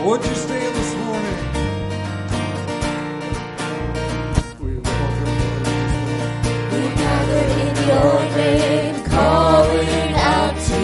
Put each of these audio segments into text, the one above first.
Would you stand this morning? We gathered in your name, calling out to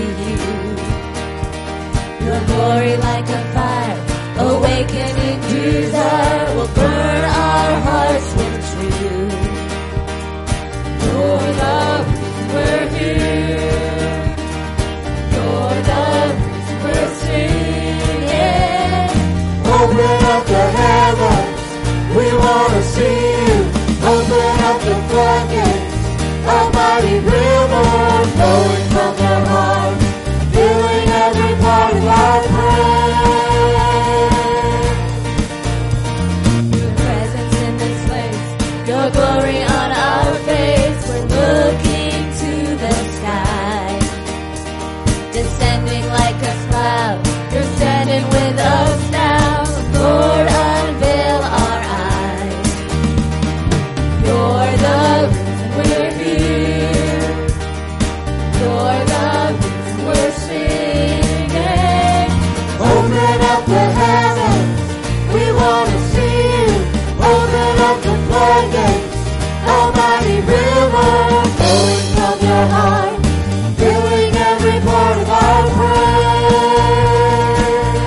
you. Your glory like a fire, awakening desire, will burn our hearts with truth. You're the reason we're here. You're the reason we're singing. Open up the heavens, we want to see you. Open up the floodgates, a mighty river flowing from your heart, filling every part of our prayer. Your presence in this place, your glory on our face, we're looking to the sky. Descending like a cloud, you're standing with us now. Lord, unveil our eyes. You're the reason we're here. You're the reason we're singing. Open up the heavens, we want to see you. Open up the floodgates, a mighty river flowing from your heart, filling every part of our prayer.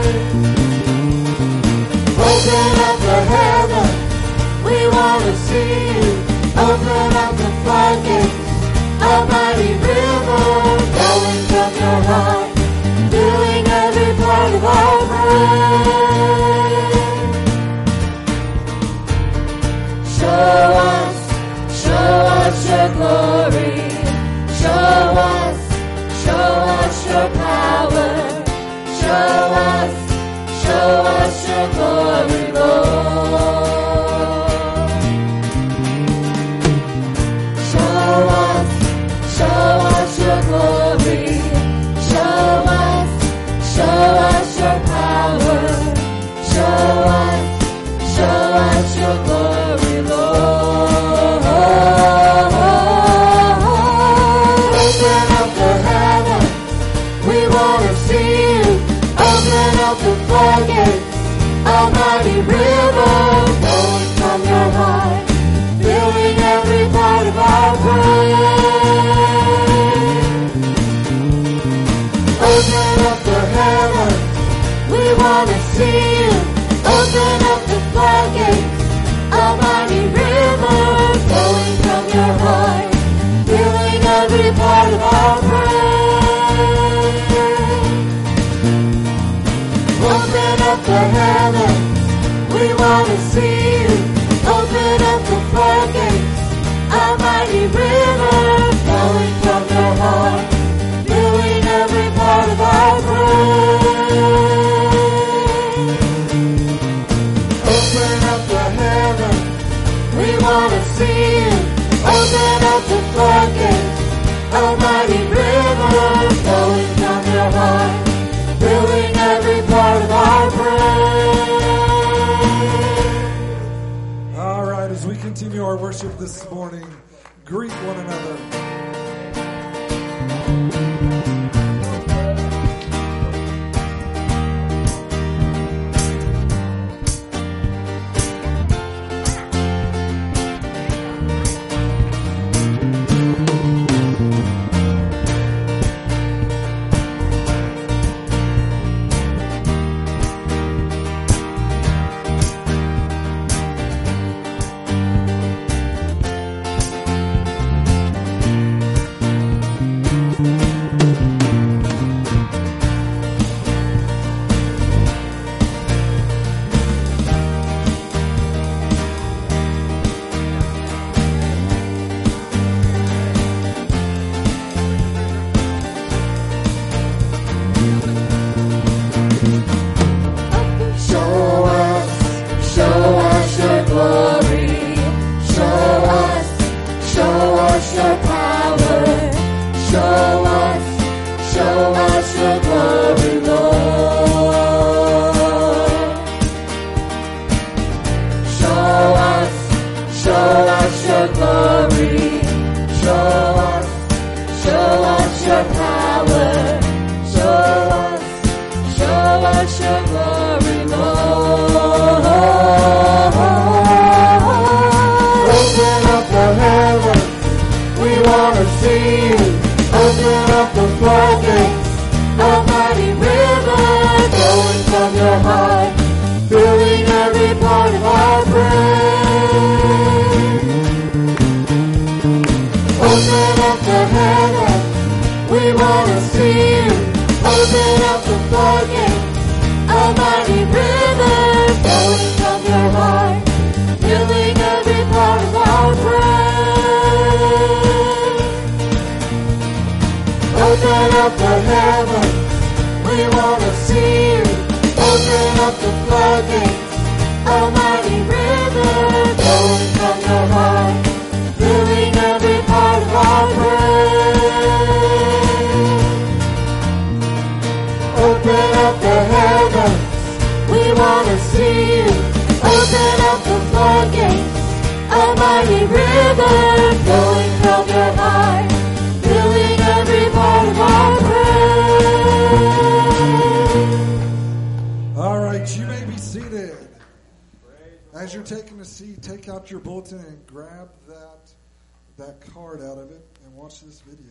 Open up the heavens, we want to see you. Open up the floodgates, a mighty river flowing from your heart, filling every part of our prayer. Show us your glory. Show us your power. Show us your glory, Lord. Show us your glory. Show us your power. Show us your glory, Lord. Open up the heavens, we want to see you. Open up the floodgates, a mighty river flowing from your heart, filling every part of our prayer. Open up the heavens, we want to see you. Open up the floodgates, a mighty river flowing from your heart, filling every part of our prayer. Open up the heavens, we want to see you. Open up the floodgates, a mighty river flowing from your heart, filling every part of our prayer. Open up the heavens, we want to see you. Open up the floodgates, a mighty river flowing from your heart, filling every part of our prayer. All right, as we continue our worship this morning, greet one another. up the floodgates, a mighty river flowing from your heart, filling every part of our prayer. Open up the heavens, we want to see you. Open up the floodgates, a mighty river flowing from your heart, filling every part of our prayer. All right, you may be seated. As you're taking a seat, take out your bulletin and grab that card out of it and watch this video.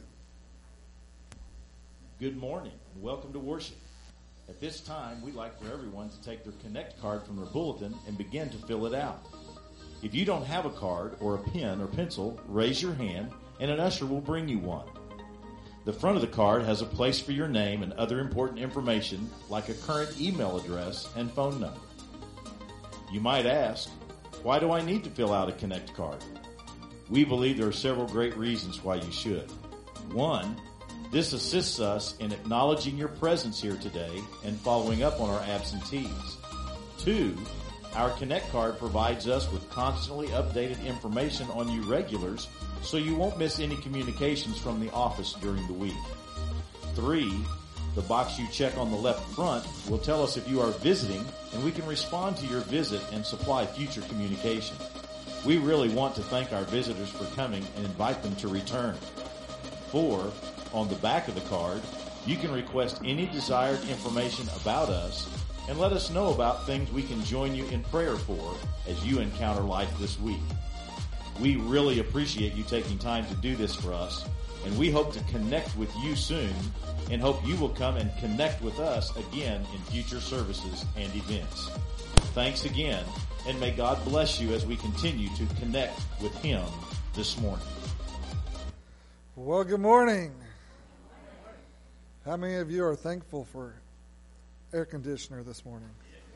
Good morning and welcome to worship. At this time, we'd like for everyone to take their Connect card from their bulletin and begin to fill it out. If you don't have a card or a pen or pencil, raise your hand and an usher will bring you one. The front of the card has a place for your name and other important information like a current email address and phone number. You might ask, why do I need to fill out a Connect card? We believe there are several great reasons why you should. One, this assists us in acknowledging your presence here today and following up on our absentees. Two, our Connect card provides us with constantly updated information on you regulars so you won't miss any communications from the office during the week. Three, the box you check on the left front will tell us if you are visiting and we can respond to your visit and supply future communication. We really want to thank our visitors for coming and invite them to return. 4, on the back of the card, you can request any desired information about us and let us know about things we can join you in prayer for as you encounter life this week. We really appreciate you taking time to do this for us, and we hope to connect with you soon and hope you will come and connect with us again in future services and events. Thanks again, and may God bless you as we continue to connect with Him this morning. Well, good morning. How many of you are thankful for air conditioner this morning?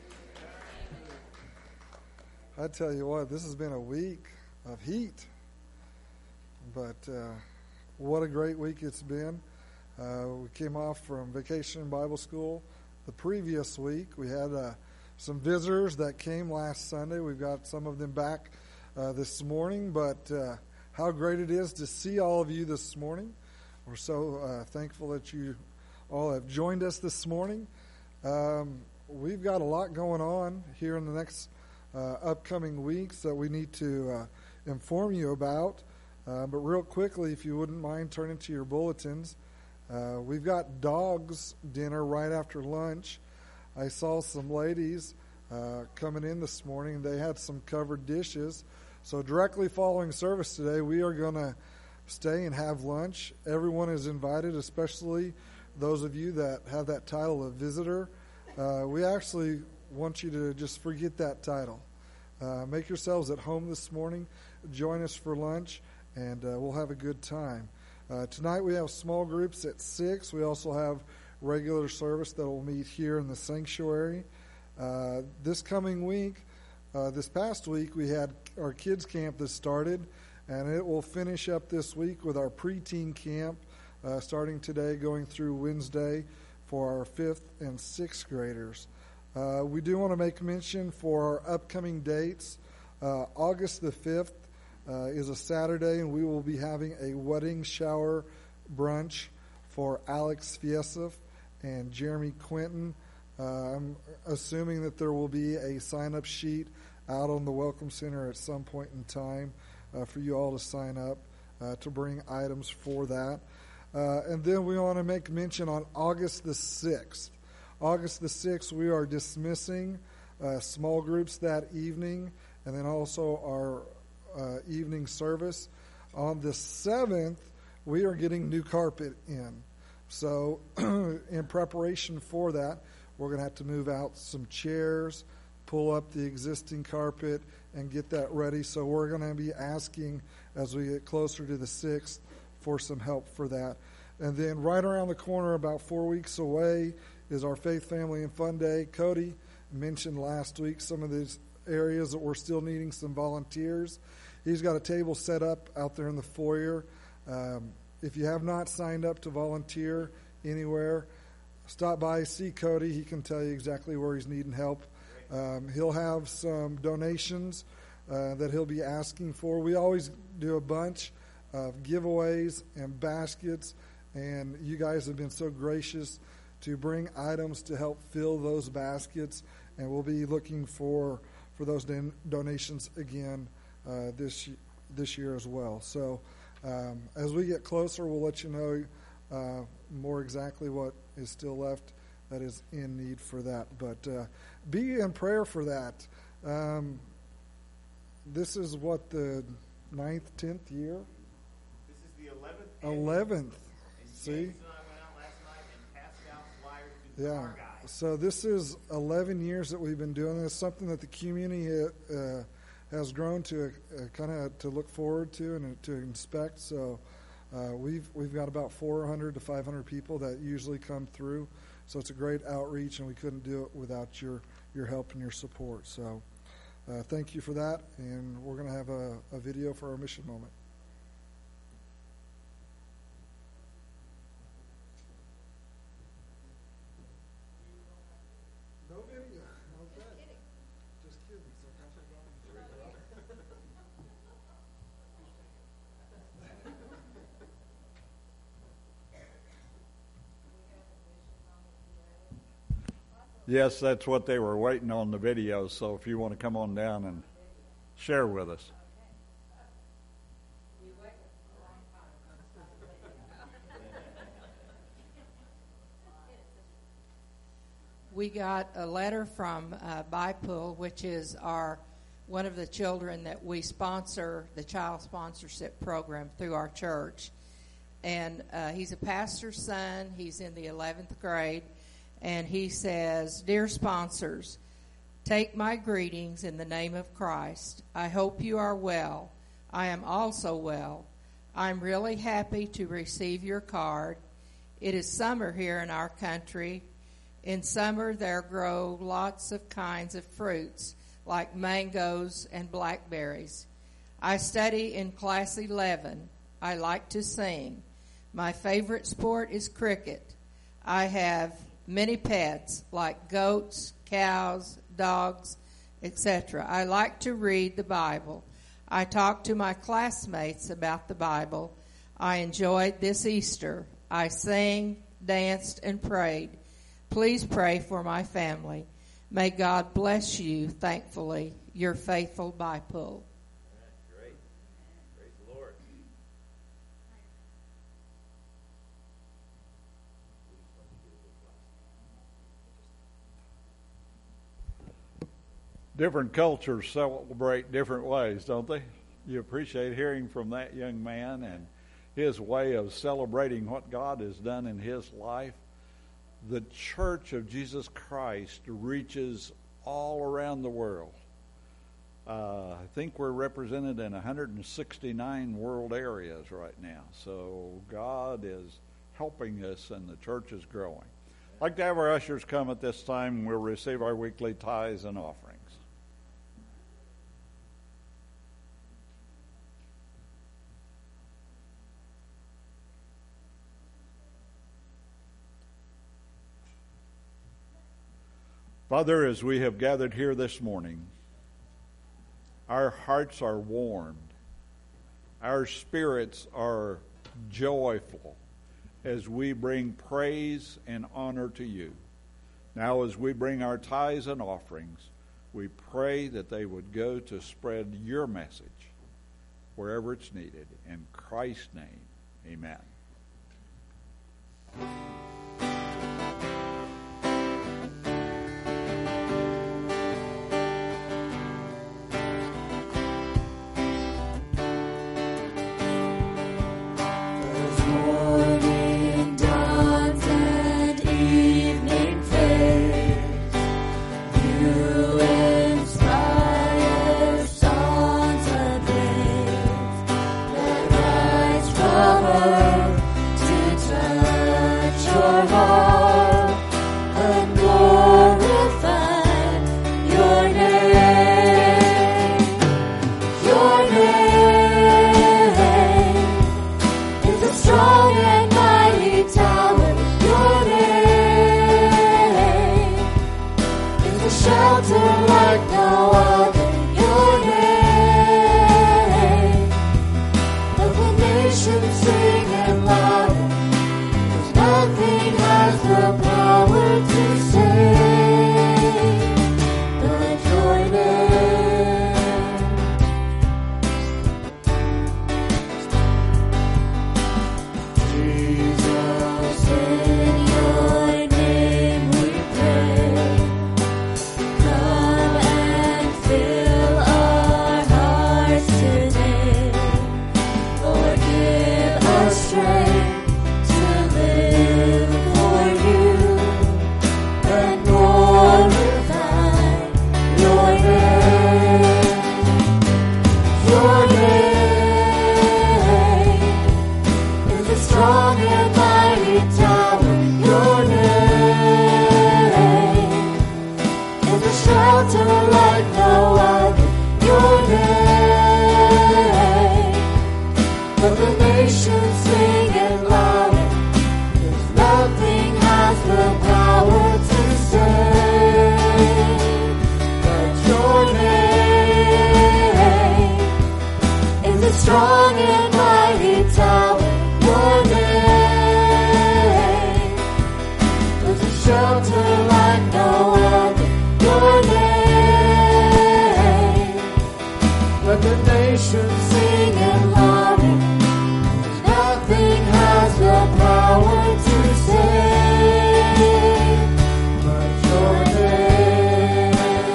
I tell you what, this has been a week of heat, but what a great week it's been. We came off from Vacation Bible School the previous week. We had some visitors that came last Sunday. We've got some of them back this morning, but how great it is to see all of you this morning. We're so thankful that you all have joined us this morning. We've got a lot going on here in the next upcoming weeks that we need to inform you about. But real quickly, if you wouldn't mind turning to your bulletins, we've got dogs dinner right after lunch. I saw some ladies coming in this morning. They had some covered dishes. So directly following service today, we are going to stay and have lunch. Everyone is invited, especially those of you that have that title of visitor. We actually want you to just forget that title. Make yourselves at home this morning. Join us for lunch, and we'll have a good time. Tonight we have small groups at 6. We also have regular service that will meet here in the sanctuary. This coming week, this past week, we had our kids camp that started, and it will finish up this week with our preteen camp starting today, going through Wednesday for our 5th and 6th graders. We do want to make mention for our upcoming dates. August the 5th is a Saturday, and we will be having a wedding shower brunch for Alex Fiesov and Jeremy Quinton. I'm assuming that there will be a sign-up sheet out on the Welcome Center at some point in time for you all to sign up to bring items for that. And then we want to make mention on August the 6th. August the 6th, we are dismissing small groups that evening, and then also our evening service. On the 7th, we are getting new carpet in. So in preparation for that, we're going to have to move out some chairs, pull up the existing carpet, and get that ready. So we're going to be asking, as we get closer to the 6th, for some help for that. And then right around the corner, about 4 weeks away, is our Faith, Family, and Fun Day. Cody mentioned last week some of these areas that we're still needing some volunteers. He's got a table set up out there in the foyer. If you have not signed up to volunteer anywhere, stop by, see Cody. He can tell you exactly where he's needing help. He'll have some donations that he'll be asking for. We always do a bunch of giveaways and baskets, and you guys have been so gracious to bring items to help fill those baskets, and we'll be looking for those donations again this year as well. So as we get closer, we'll let you know more exactly what is still left that is in need for that. But be in prayer for that. This is what, the 9th, 10th year? This is the 11th. 11th. See? James and I went out last night and passed out flyers to the car guys. So this is 11 years that we've been doing this, something that the community has grown to kind of to look forward to and to inspect. So we've got about 400 to 500 people that usually come through. So it's a great outreach, and we couldn't do it without your help and your support. So thank you for that, and we're going to have a video for our mission moment. No video. Okay. Just kidding. So Yes, that's what they were waiting on, the video. So if you want to come on down and share with us. We got a letter from BIPOL, which is one of the children that we sponsor, the child sponsorship program through our church. And he's a pastor's son. He's in the 11th grade. And he says, "Dear sponsors, take my greetings in the name of Christ. I hope you are well. I am also well. I'm really happy to receive your card. It is summer here in our country. In summer, there grow lots of kinds of fruits, like mangoes and blackberries. I study in class 11. I like to sing. My favorite sport is cricket. I have many pets, like goats, cows, dogs, etc. I like to read the Bible. I talk to my classmates about the Bible. I enjoyed this Easter. I sang, danced, and prayed. Please pray for my family. May God bless you. Thankfully, your faithful BIPOL." Great. Praise the Lord. Different cultures celebrate different ways, don't they? You appreciate hearing from that young man and his way of celebrating what God has done in his life. The Church of Jesus Christ reaches all around the world. I think we're represented in 169 world areas right now. So God is helping us, and the church is growing. I'd like to have our ushers come at this time. We'll receive our weekly tithes and offerings. Father, as we have gathered here this morning, our hearts are warmed. Our spirits are joyful as we bring praise and honor to you. Now, as we bring our tithes and offerings, we pray that they would go to spread your message wherever it's needed. In Christ's name, amen. To touch your shelter like no other. Your name, let the nations sing and louder. 'Cause nothing has the power to save but your name. Jesus, in your name we pray. Come and fill our hearts today. Lord, give us strength to live for you and glorify your name. Your name is a strong and mighty tower. Your name is a shelter like no other. Your name, let the nations sing and louder. 'Cause nothing has the power to save but your name is a strong and mighty tower. Your name is a shelter like no other. Your name, let the nations sing and louder. 'Cause nothing has the power to save but your name.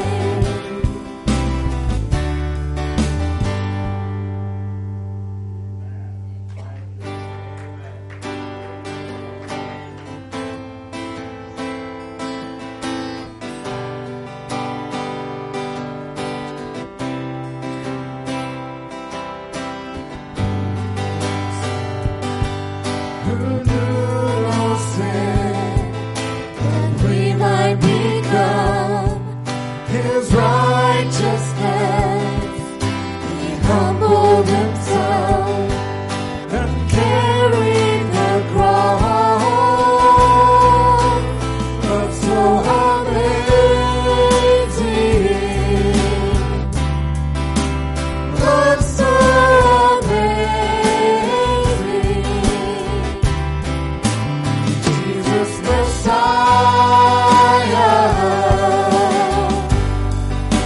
Who knew no sin that we might become his righteousness? He humbled himself and carried the cross. But so amazing, but so amazing. Jesus Messiah,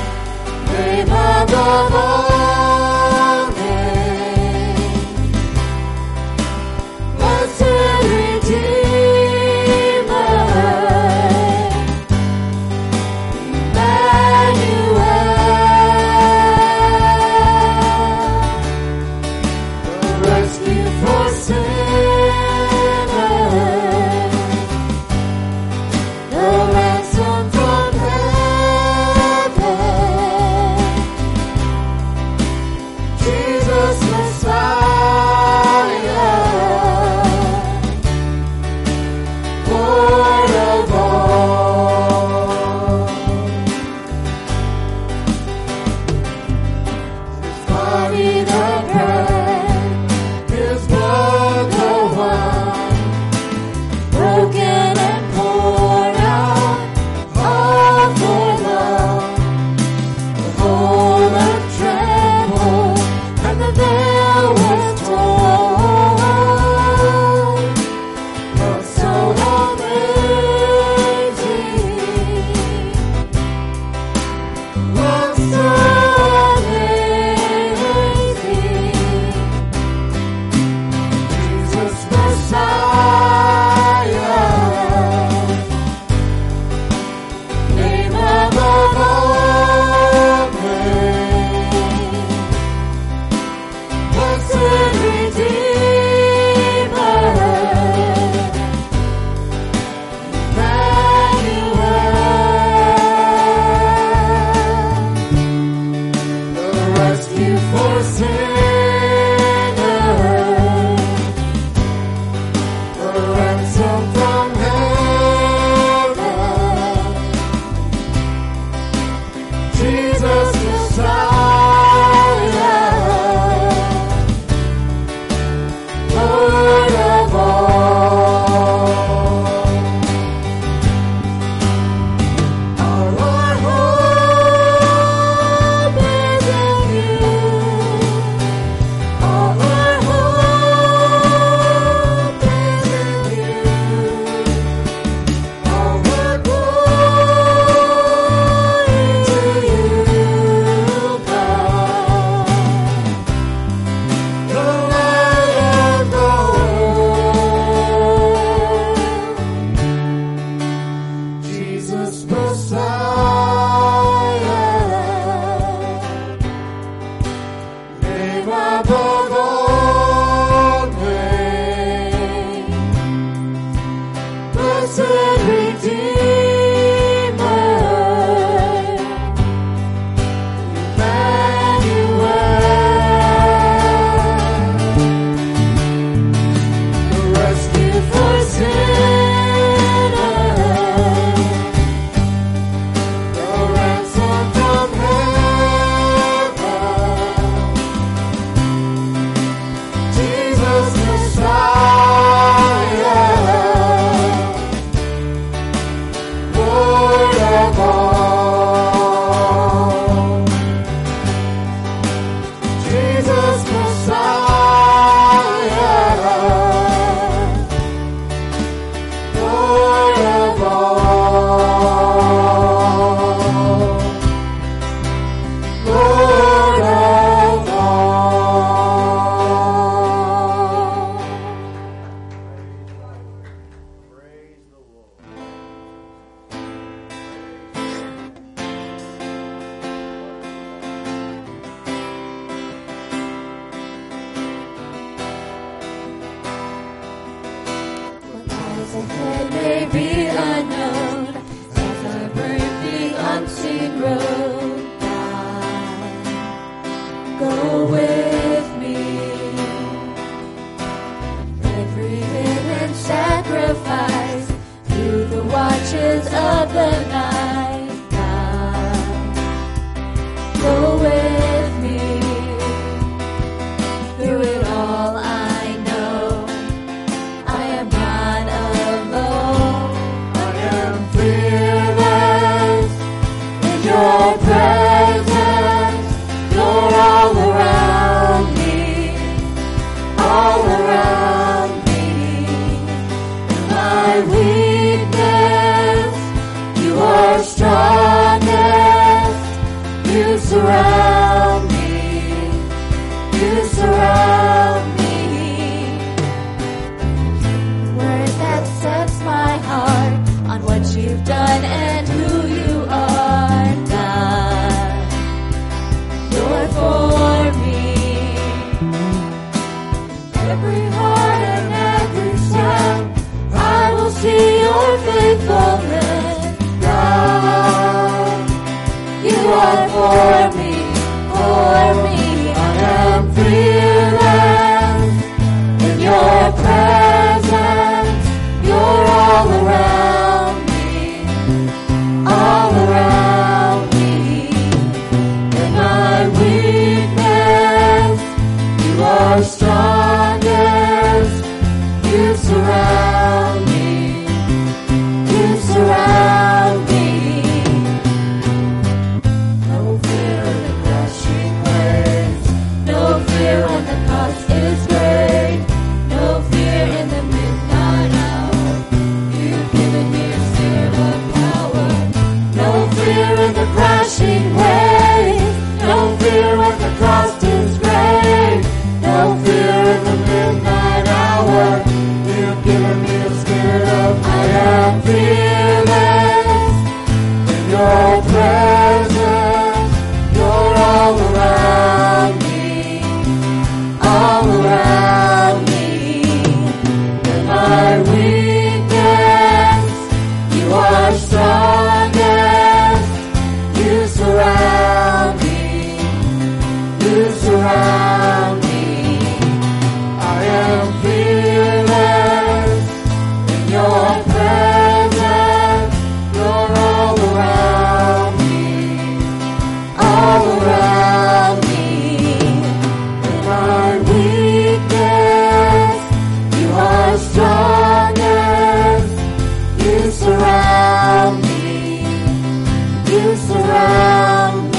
winding road, God, go with me. Every hidden sacrifice through the watches of the night, God, go with me. Through it all I know I am not alone. I am fearless in your presence. You're all around me, all around me. In my weakness, you are strongest. You surround me. You surround me. Word that sets my heart on what you've done and who you are, God. You're for me. Every heart and every step, I will see your faithfulness, God. You are for me, for me. I am fearless in your presence. You're all around me, all around me. In my weakness, you are strongest. You surround me, you surround me. No fear in the crashing waves. No fear when the cost is great. No fear in the midnight hour. You've given me a spirit of power. No fear in the crashing waves. No fear when the cost is great. No fear in the midnight hour. You've given me a spirit of I am fearless in your presence. You're all around me, all around me. In my weakness, you are strongest. You surround me, you surround me. I am fearless in your presence. You're all around me, all around me. In my weakness, you are strongest. You surround me, you surround me.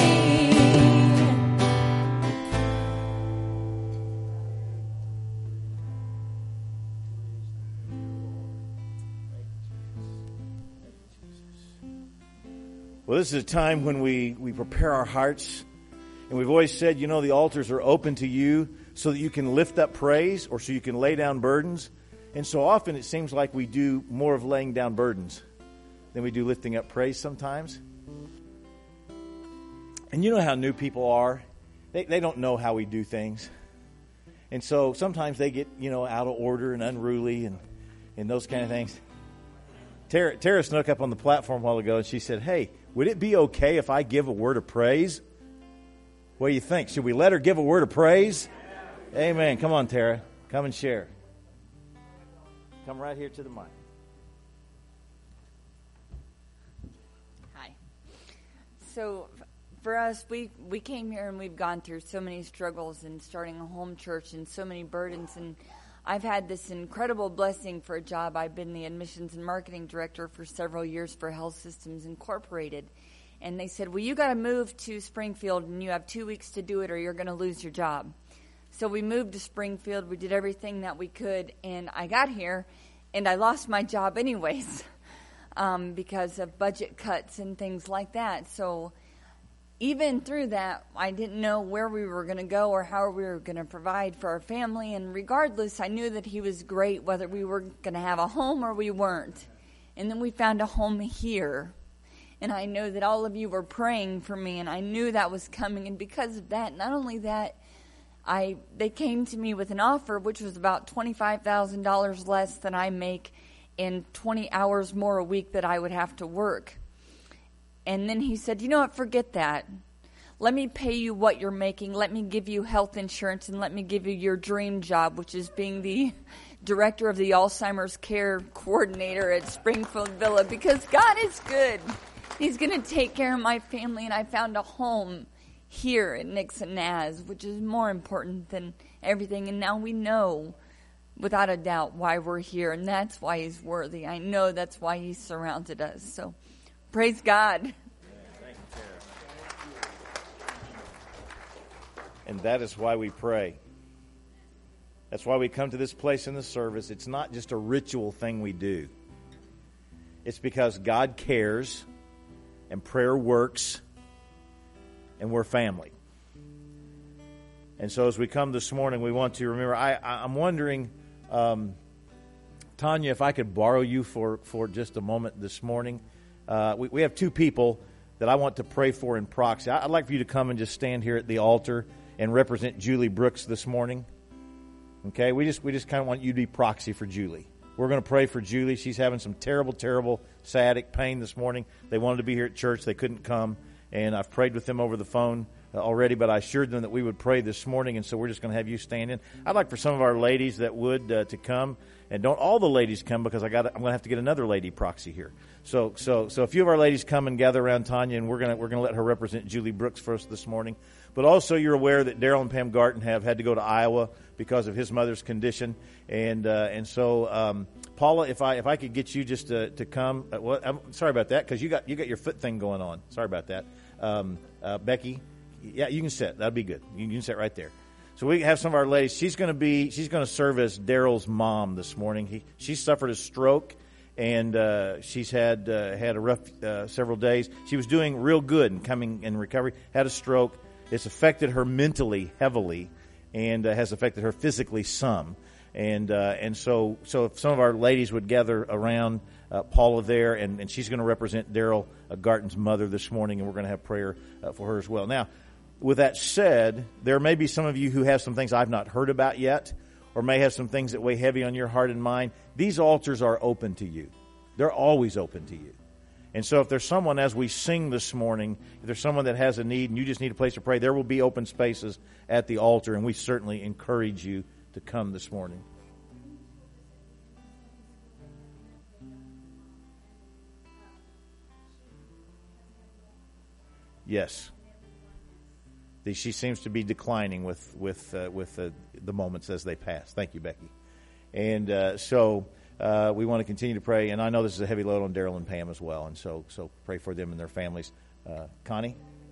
Well, this is a time when we prepare our hearts. And we've always said, you know, the altars are open to you so that you can lift up praise or so you can lay down burdens. And so often it seems like we do more of laying down burdens than we do lifting up praise sometimes. And you know how new people are. They don't know how we do things. And so sometimes they get, you know, out of order and unruly and those kind of things. Tara snuck up on the platform a while ago and she said, hey, would it be okay if I give a word of praise? What do you think? Should we let her give a word of praise? Yeah. Amen. Come on, Tara. Come and share. Come right here to the mic. Hi. So for us, we came here and we've gone through so many struggles in starting a home church and so many burdens. And I've had this incredible blessing for a job. I've been the admissions and marketing director for several years for Health Systems Incorporated. And they said, well, you got to move to Springfield and you have 2 weeks to do it or you're going to lose your job. So we moved to Springfield. We did everything that we could. And I got here and I lost my job anyways because of budget cuts and things like that. So even through that, I didn't know where we were going to go or how we were going to provide for our family. And regardless, I knew that he was great, whether we were going to have a home or we weren't. And then we found a home here. And I know that all of you were praying for me, and I knew that was coming. And because of that, not only that, they came to me with an offer, which was about $25,000 less than I make and 20 hours more a week that I would have to work. And then he said, you know what, forget that. Let me pay you what you're making. Let me give you health insurance, and let me give you your dream job, which is being the director of the Alzheimer's care coordinator at Springfield Villa, because God is good. He's going to take care of my family, and I found a home here at Nixon Naz, which is more important than everything. And now we know, without a doubt, why we're here, and that's why he's worthy. I know that's why he surrounded us. So praise God. Thank you, Tara. And that is why we pray. That's why we come to this place in the service. It's not just a ritual thing we do. It's because God cares, and prayer works, and we're family. And so as we come this morning, we want to remember, I'm wondering, Tanya, if I could borrow you for just a moment this morning. We have two people that I want to pray for in proxy. I'd like for you to come and just stand here at the altar and represent Julie Brooks this morning. Okay, we just kind of want you to be proxy for Julie. We're going to pray for Julie. She's having some terrible sciatic pain this morning. They wanted to be here at church. They couldn't come. And I've prayed with them over the phone already, but I assured them that we would pray this morning, and so we're just going to have you stand in. I'd like for some of our ladies that would to come, and don't all the ladies come, because I'm going to have to get another lady proxy here. So a few of our ladies come and gather around Tanya, and we're going to let her represent Julie Brooks for us this morning. But also, you're aware that Daryl and Pam Garton have had to go to Iowa because of his mother's condition, and so Paula, if I could get you just to come. I'm sorry about that, because you got your foot thing going on. Sorry about that. Becky, yeah, you can sit. That'd be good. You can sit right there. So we have some of our ladies. She's going to serve as Daryl's mom this morning. She suffered a stroke, and she's had a rough several days. She was doing real good and coming in recovery. Had a stroke. It's affected her mentally heavily, and has affected her physically some. And so if some of our ladies would gather around Paula there, and she's going to represent Daryl Garton's mother this morning, and we're going to have prayer for her as well. Now, with that said, there may be some of you who have some things I've not heard about yet, or may have some things that weigh heavy on your heart and mind. These altars are open to you. They're always open to you. And so if there's someone, as we sing this morning, if there's someone that has a need and you just need a place to pray, there will be open spaces at the altar, and we certainly encourage you to come this morning. Yes. She seems to be declining with the moments as they pass. Thank you, Becky. And so we want to continue to pray. And I know this is a heavy load on Daryl and Pam as well. And so pray for them and their families. Connie?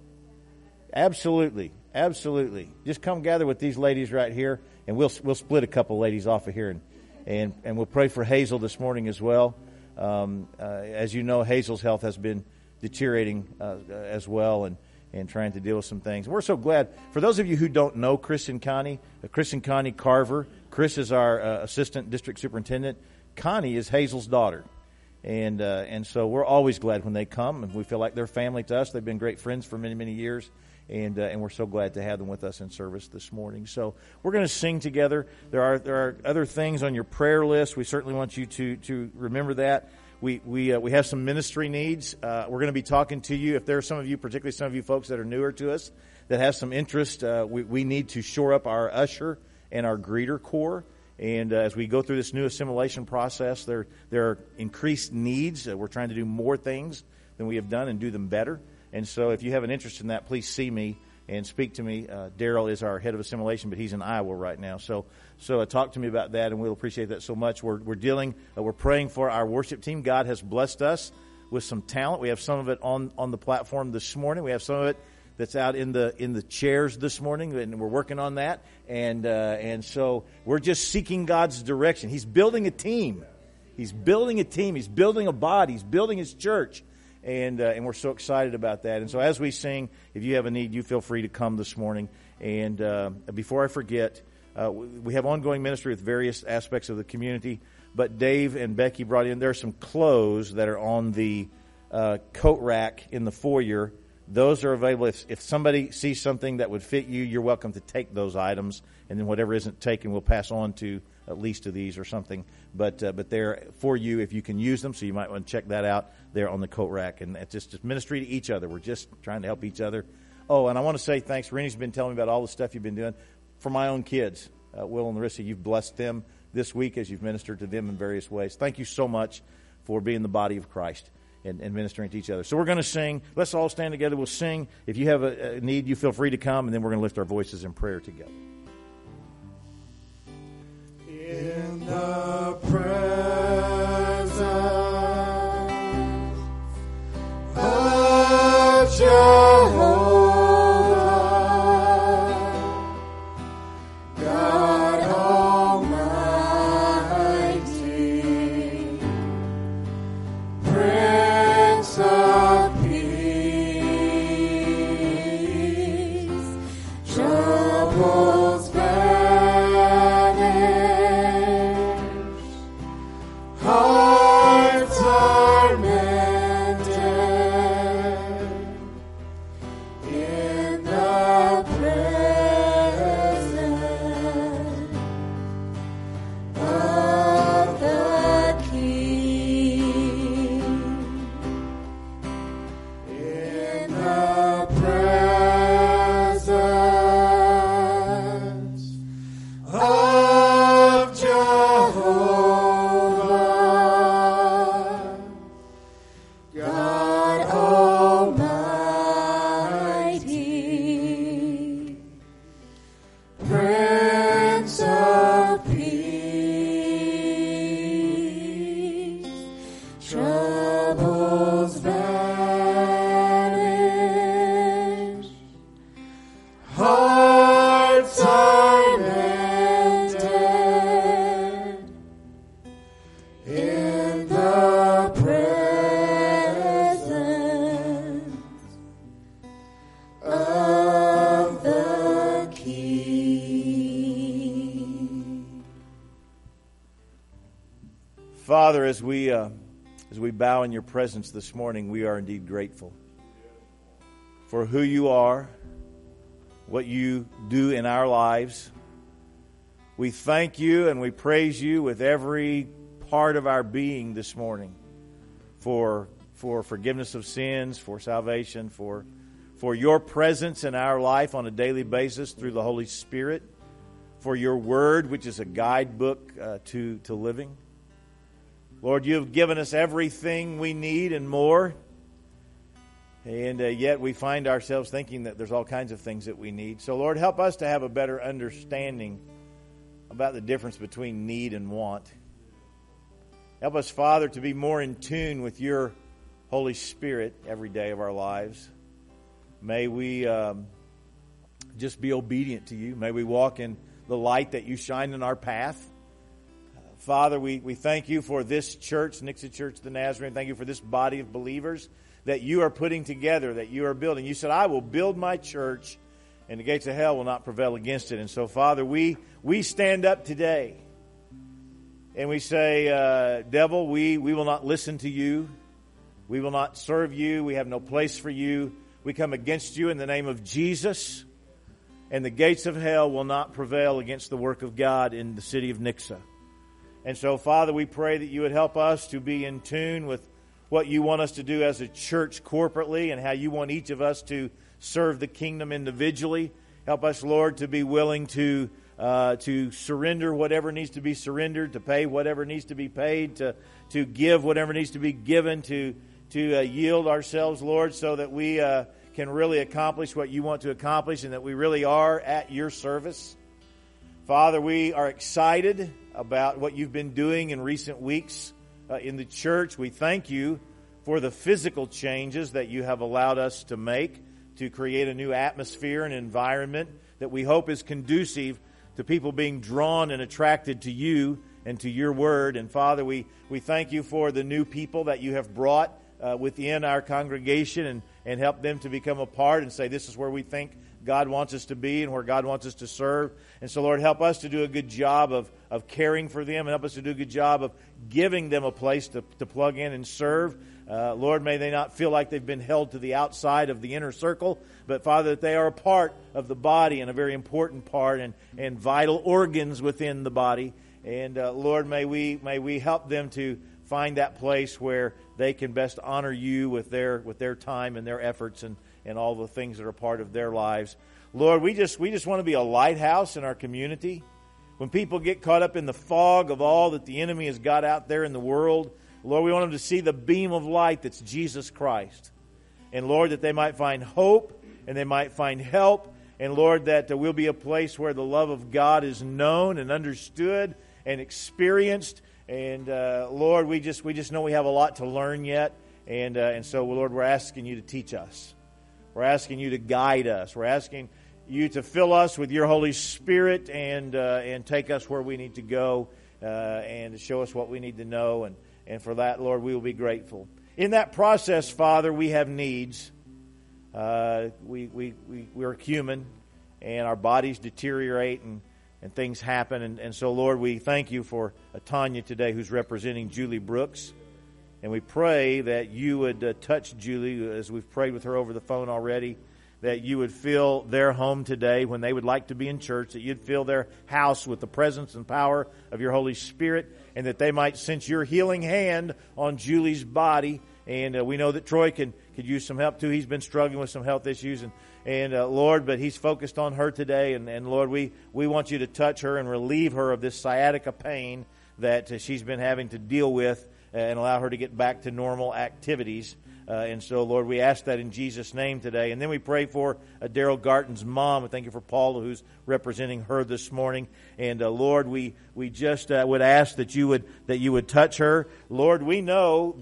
Absolutely. Just come gather with these ladies right here, and we'll split a couple ladies off of here, and we'll pray for Hazel this morning as well. As you know, Hazel's health has been deteriorating as well, and trying to deal with some things. We're so glad. For those of you who don't know Chris and Connie Carver, Chris is our assistant district superintendent. Connie is Hazel's daughter. And so we're always glad when they come, and we feel like they're family to us. They've been great friends for many, many years, and we're so glad to have them with us in service this morning. So we're going to sing together. There are other things on your prayer list. We certainly want you to remember that. We have some ministry needs. We're going to be talking to you. If there are some of you, particularly some of you folks that are newer to us, that have some interest, we need to shore up our usher and our greeter corps. And as we go through this new assimilation process, there are increased needs. We're trying to do more things than we have done and do them better. And so if you have an interest in that, please see me and speak to me. Daryl is our head of assimilation, but he's in Iowa right now. So talk to me about that, and we'll appreciate that so much. We're praying for our worship team. God has blessed us with some talent. We have some of it on the platform this morning. We have some of it that's out in the chairs this morning, and we're working on that. And so we're just seeking God's direction. He's building a team. He's building a body. He's building His church. And we're so excited about that. And so as we sing, if you have a need, you feel free to come this morning. And before I forget, we have ongoing ministry with various aspects of the community. But Dave and Becky brought in, there are some clothes that are on the coat rack in the foyer. Those are available. If somebody sees something that would fit you, you're welcome to take those items. And then whatever isn't taken, we'll pass on to at least of these or something. But they're for you if you can use them, so you might want to check that out there on the coat rack. And it's just ministry to each other. We're just trying to help each other. Oh, and I want to say thanks. Rennie's been telling me about all the stuff you've been doing for my own kids. Will and Larissa, you've blessed them this week as you've ministered to them in various ways. Thank you so much for being the body of Christ and ministering to each other. So we're going to sing. Let's all stand together. We'll sing. If you have a need, you feel free to come, and then we're going to lift our voices in prayer together. In the presence of Jehovah, God Almighty, Prince of Peace, troubles vanish, hearts are mended in the presence of the King. In the presence of Jehovah, God Almighty, Prince of Peace, troubles vanish, hearts are mended in the presence of the King. Father, as we bow in your presence this morning, we are indeed grateful for who you are, what you do in our lives. We thank you and we praise you with every part of our being this morning for forgiveness of sins, for salvation, for your presence in our life on a daily basis through the Holy Spirit, for your word, which is a guidebook to living. Lord, you have given us everything we need and more, and yet we find ourselves thinking that there's all kinds of things that we need. So, Lord, help us to have a better understanding about the difference between need and want. Help us, Father, to be more in tune with your Holy Spirit every day of our lives. May we just be obedient to you. May we walk in the light that you shine in our path. Father, we thank you for this church, Nixa Church of the Nazarene. Thank you for this body of believers that you are putting together, that you are building. You said, I will build my church, and the gates of hell will not prevail against it. And so, Father, we stand up today, and we say, devil, we will not listen to you. We will not serve you. We have no place for you. We come against you in the name of Jesus, and the gates of hell will not prevail against the work of God in the city of Nixa. And so, Father, we pray that you would help us to be in tune with what you want us to do as a church corporately and how you want each of us to serve the kingdom individually. Help us, Lord, to be willing to surrender whatever needs to be surrendered, to pay whatever needs to be paid, to give whatever needs to be given, to yield ourselves, Lord, so that we can really accomplish what you want to accomplish and that we really are at your service. Father, we are excited about what you've been doing in recent weeks in the church. We thank you for the physical changes that you have allowed us to make to create a new atmosphere and environment that we hope is conducive to people being drawn and attracted to you and to your word. And Father, we thank you for the new people that you have brought within our congregation and help them to become a part and say, this is where we think God wants us to be and where God wants us to serve. And so, Lord, help us to do a good job of caring for them and help us to do a good job of giving them a place to plug in and serve. Lord, may they not feel like they've been held to the outside of the inner circle, but, Father, that they are a part of the body and a very important part and vital organs within the body. And Lord, may we help them to find that place where they can best honor you with their time and their efforts and all the things that are part of their lives. Lord, we just want to be a lighthouse in our community. When people get caught up in the fog of all that the enemy has got out there in the world, Lord, we want them to see the beam of light that's Jesus Christ. And Lord, that they might find hope and they might find help. And Lord, that we'll be a place where the love of God is known and understood and experienced. And Lord, we just know we have a lot to learn yet. And so, Lord, we're asking you to teach us. We're asking you to guide us. We're asking you to fill us with your Holy Spirit and take us where we need to go and to show us what we need to know. And for that, Lord, we will be grateful. In that process, Father, we have needs. We're human, and our bodies deteriorate, and things happen. And so, Lord, we thank you for Tanya today, who's representing Julie Brooks. And we pray that you would touch Julie, as we've prayed with her over the phone already, that you would fill their home today when they would like to be in church, that you'd fill their house with the presence and power of your Holy Spirit, and that they might sense your healing hand on Julie's body. And we know that Troy could use some help too. He's been struggling with some health issues, and Lord, but he's focused on her today. And Lord, we want you to touch her and relieve her of this sciatica pain that she's been having to deal with, and allow her to get back to normal activities. And so, Lord, we ask that in Jesus' name today. And then we pray for Daryl Garton's mom. We thank you for Paula, who's representing her this morning. And Lord, we just would ask that you would touch her. Lord, we know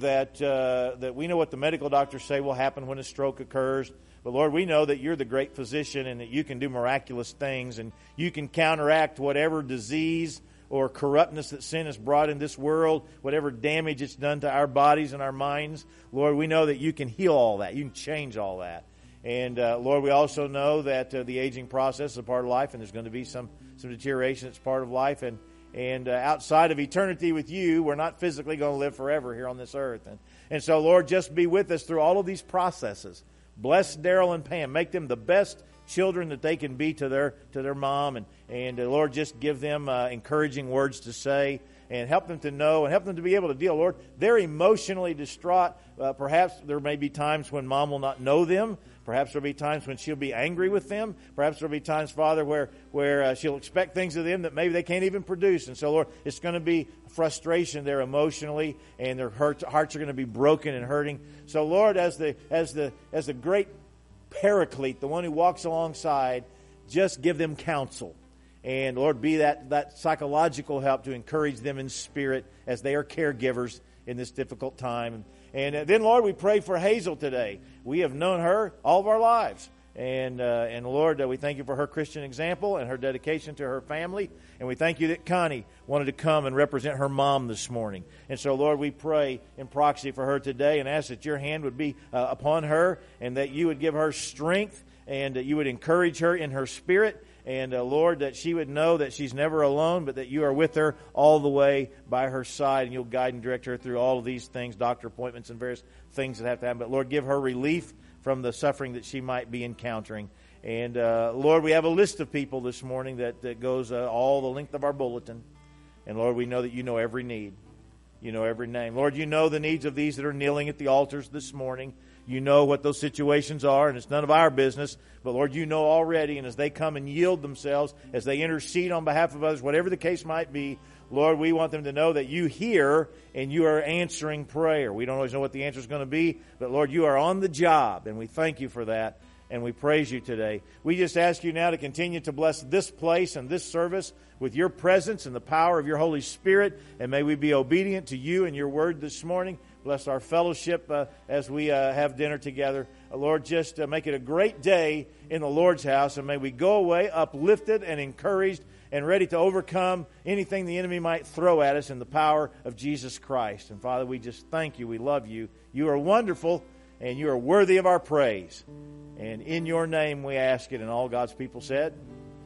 that we know what the medical doctors say will happen when a stroke occurs. But Lord, we know that you're the great physician and that you can do miraculous things, and you can counteract whatever disease or corruptness that sin has brought in this world, whatever damage it's done to our bodies and our minds. Lord, we know that you can heal all that. You can change all that. And Lord, we also know that the aging process is a part of life, and there's going to be some deterioration that's part of life. And outside of eternity with you, we're not physically going to live forever here on this earth. And so, Lord, just be with us through all of these processes. Bless Daryl and Pam. Make them the best children that they can be to their mom, and Lord, just give them encouraging words to say, and help them to know and help them to be able to deal. Lord, they're emotionally distraught. Perhaps there may be times when mom will not know them. Perhaps there'll be times when she'll be angry with them. Perhaps there'll be times, Father, where she'll expect things of them that maybe they can't even produce. And so, Lord, it's going to be frustration there emotionally, and their hearts are going to be broken and hurting. So, Lord, as the great Paraclete, the one who walks alongside, just give them counsel. And Lord, be that psychological help to encourage them in spirit as they are caregivers in this difficult time. And then, Lord, we pray for Hazel today. We have known her all of our lives. And Lord, we thank you for her Christian example and her dedication to her family. And we thank you that Connie wanted to come and represent her mom this morning. And so, Lord, we pray in proxy for her today and ask that your hand would be upon her, and that you would give her strength, and that you would encourage her in her spirit. And Lord, that she would know that she's never alone, but that you are with her all the way by her side, and you'll guide and direct her through all of these things, doctor appointments and various things that have to happen. But Lord, give her relief from the suffering that she might be encountering. And Lord, we have a list of people this morning that goes all the length of our bulletin. And Lord, we know that you know every need. You know every name. Lord, you know the needs of these that are kneeling at the altars this morning. You know what those situations are, and it's none of our business. But Lord, you know already, and as they come and yield themselves, as they intercede on behalf of others, whatever the case might be, Lord, we want them to know that you hear and you are answering prayer. We don't always know what the answer is going to be, but Lord, you are on the job, and we thank you for that, and we praise you today. We just ask you now to continue to bless this place and this service with your presence and the power of your Holy Spirit, and may we be obedient to you and your word this morning. Bless our fellowship as we have dinner together. Lord, just make it a great day in the Lord's house, and may we go away uplifted and encouraged and ready to overcome anything the enemy might throw at us in the power of Jesus Christ. And Father, we just thank you. We love you. You are wonderful, and you are worthy of our praise. And in your name we ask it, and all God's people said,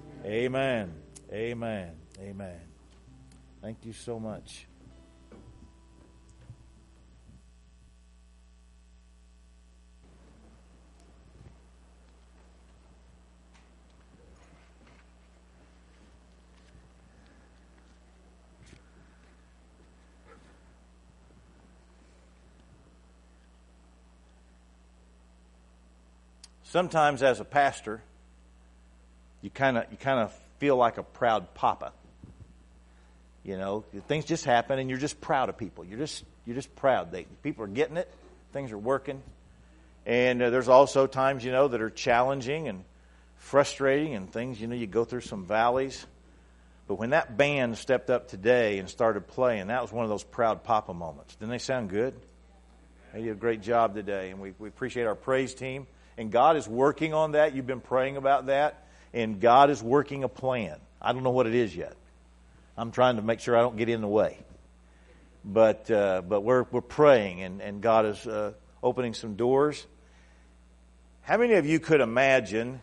amen, amen, amen. Thank you so much. sometimes as a pastor, you kind of feel like a proud papa. You know, things just happen, and you're just proud of people. You're just proud. People are getting it. Things are working. And there's also times, you know, that are challenging and frustrating, and things, you know, you go through some valleys. But when that band stepped up today and started playing, that was one of those proud papa moments. Didn't they sound good? They did a great job today, and we appreciate our praise team. And God is working on that. You've been praying about that, and God is working a plan. I don't know what it is yet. I'm trying to make sure I don't get in the way. But we're praying, and God is opening some doors. How many of you could imagine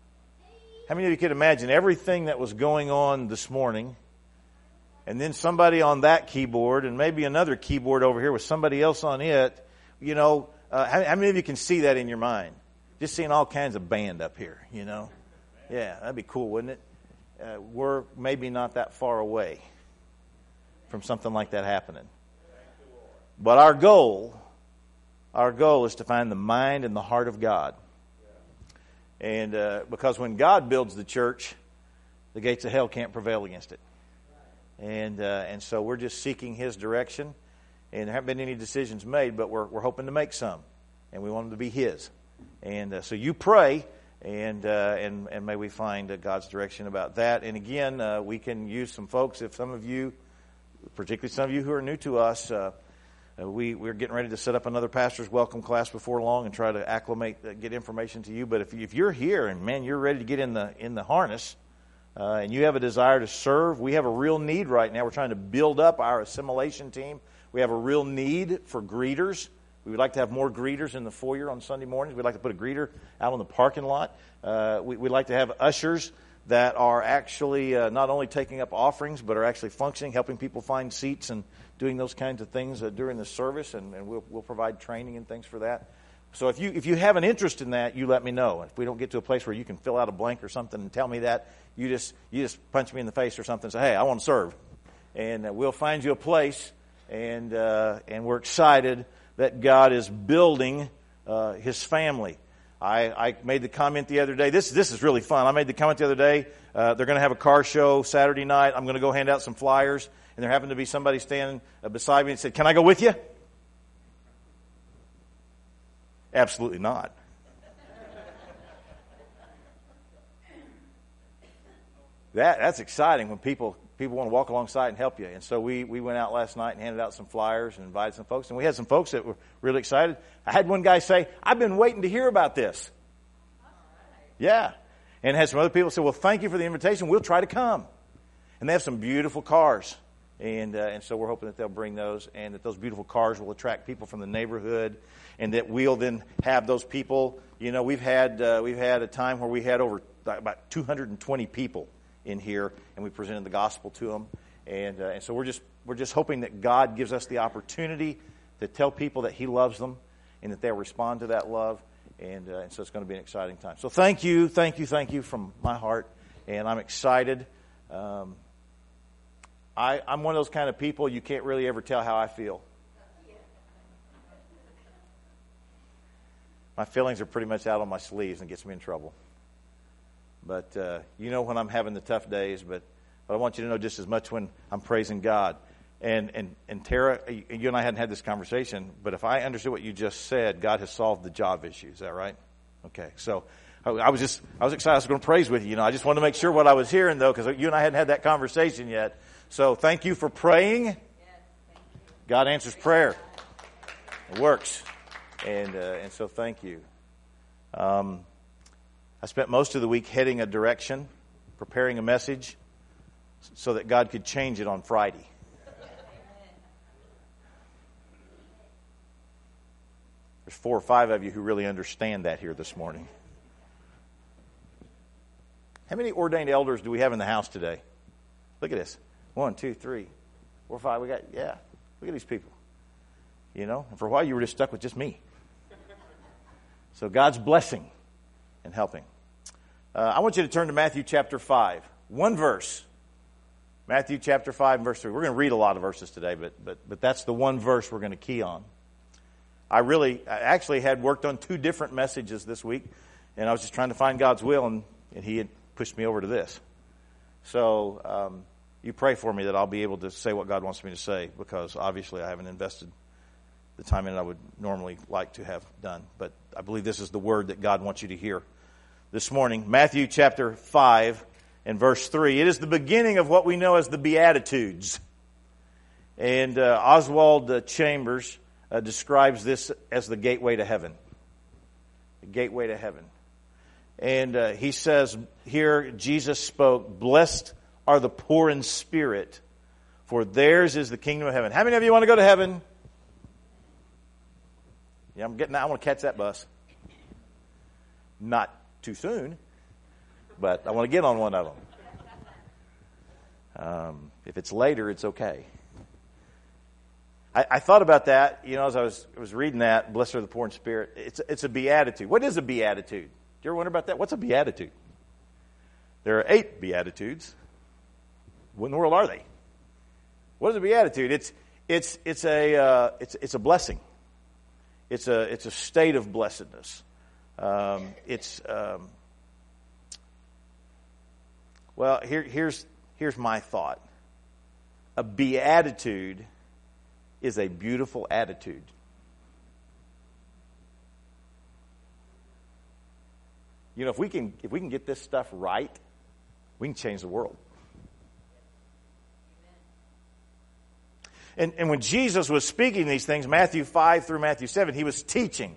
everything that was going on this morning, and then somebody on that keyboard, and maybe another keyboard over here with somebody else on it? You know, how many of you can see that in your mind? Just seeing all kinds of band up here, you know? Yeah, that'd be cool, wouldn't it? We're maybe not that far away from something like that happening. But our goal is to find the mind and the heart of God. And because when God builds the church, the gates of hell can't prevail against it. And so we're just seeking His direction. And there haven't been any decisions made, but we're hoping to make some. And we want them to be His. And so you pray. And may we find God's direction about that. And again, we can use some folks. If some of you, particularly some of you who are new to us, we're getting ready to set up another pastor's welcome class before long and try to acclimate, get information to you. But if you're here and man, you're ready to get in the harness, and you have a desire to serve, we have a real need right now. We're trying to build up our assimilation team. We have a real need for greeters. We would like to have more greeters in the foyer on Sunday mornings. We'd like to put a greeter out on the parking lot. We'd like to have ushers that are actually not only taking up offerings, but are actually functioning, helping people find seats and doing those kinds of things during the service. And we'll provide training and things for that. So if you have an interest in that, you let me know. If we don't get to a place where you can fill out a blank or something and tell me that, you just punch me in the face or something and say, hey, I want to serve. And we'll find you a place. And we're excited that God is building His family. I made the comment the other day. This is really fun. I made the comment the other day. They're going to have a car show Saturday night. I'm going to go hand out some flyers. And there happened to be somebody standing beside me and said, can I go with you? Absolutely not. That's exciting when people want to walk alongside and help you. And so we went out last night and handed out some flyers and invited some folks. And we had some folks that were really excited. I had one guy say, I've been waiting to hear about this. Yeah. And had some other people say, well, thank you for the invitation. We'll try to come. And they have some beautiful cars. And so we're hoping that they'll bring those, and that those beautiful cars will attract people from the neighborhood, and that we'll then have those people. You know, we've had a time where we had over about 220 people in here, and we presented the gospel to them, and so we're just hoping that God gives us the opportunity to tell people that He loves them, and that they'll respond to that love, and so it's going to be an exciting time. So thank you from my heart, and I'm excited. I'm one of those kind of people you can't really ever tell how I feel. My feelings are pretty much out on my sleeves and gets me in trouble. But you know when I'm having the tough days, but I want you to know just as much when I'm praising God. And Tara, you and I hadn't had this conversation, but if I understood what you just said, God has solved the job issue. Is that right? Okay. So I was excited. I was going to praise with you. You know, I just wanted to make sure what I was hearing though, because you and I hadn't had that conversation yet. So thank you for praying. Yes, thank you. God answers prayer. It works. And so thank you. I spent most of the week heading a direction, preparing a message, so that God could change it on Friday. There's 4 or 5 of you who really understand that here this morning. How many ordained elders do we have in the house today? Look at this. 1, 2, 3, 4, 5. Look at these people. You know, and for a while you were just stuck with just me. So God's blessing and helping. I want you to turn to Matthew chapter 5. One verse. Matthew chapter 5 and verse 3. We're going to read a lot of verses today, but that's the one verse we're going to key on. I actually had worked on 2 different messages this week, And I was just trying to find God's will, and He had pushed me over to this. So you pray for me that I'll be able to say what God wants me to say, because obviously I haven't invested the time in it I would normally like to have done. But I believe this is the word that God wants you to hear this morning. Matthew chapter 5 and verse 3. It is the beginning of what we know as the Beatitudes. And Oswald Chambers describes this as the gateway to heaven. The gateway to heaven. And he says here, Jesus spoke, "Blessed are the poor in spirit, for theirs is the kingdom of heaven." How many of you want to go to heaven? Yeah, I want to catch that bus. Not too soon, but I want to get on one of them. If it's later, it's okay. I thought about that, as I was reading that. Blessed are the poor in spirit. It's a beatitude. What is a beatitude? Do you ever wonder about that? What's a beatitude? There are 8 beatitudes. What in the world are they? What is a beatitude? It's a blessing. It's a state of blessedness. Here's my thought. A beatitude is a beautiful attitude. If we can get this stuff right, we can change the world. And when Jesus was speaking these things, Matthew 5 through Matthew 7, he was teaching.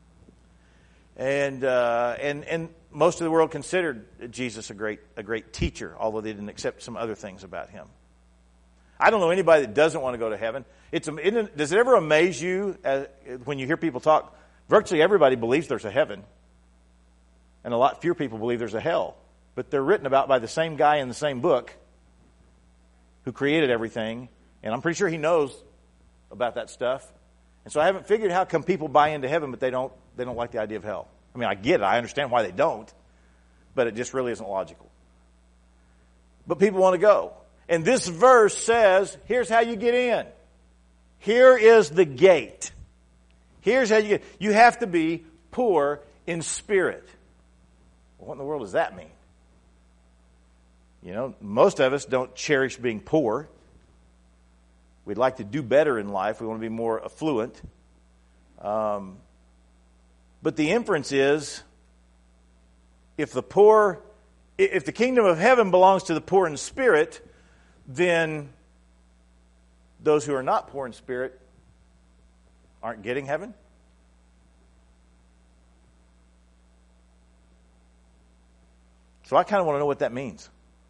And most of the world considered Jesus a great teacher, although they didn't accept some other things about him. I don't know anybody that doesn't want to go to heaven. Does it ever amaze you when you hear people talk? Virtually everybody believes there's a heaven, and a lot fewer people believe there's a hell. But they're written about by the same guy in the same book who created everything. And I'm pretty sure he knows about that stuff. And so I haven't figured how come people buy into heaven, but they don't like the idea of hell. I mean, I get it. I understand why they don't. But it just really isn't logical. But people want to go. And this verse says, here's how you get in. Here is the gate. Here's how you get. You have to be poor in spirit. Well, what in the world does that mean? Most of us don't cherish being poor. We'd like to do better in life. We want to be more affluent. But the inference is, if the kingdom of heaven belongs to the poor in spirit, then those who are not poor in spirit aren't getting heaven. So I kind of want to know what that means.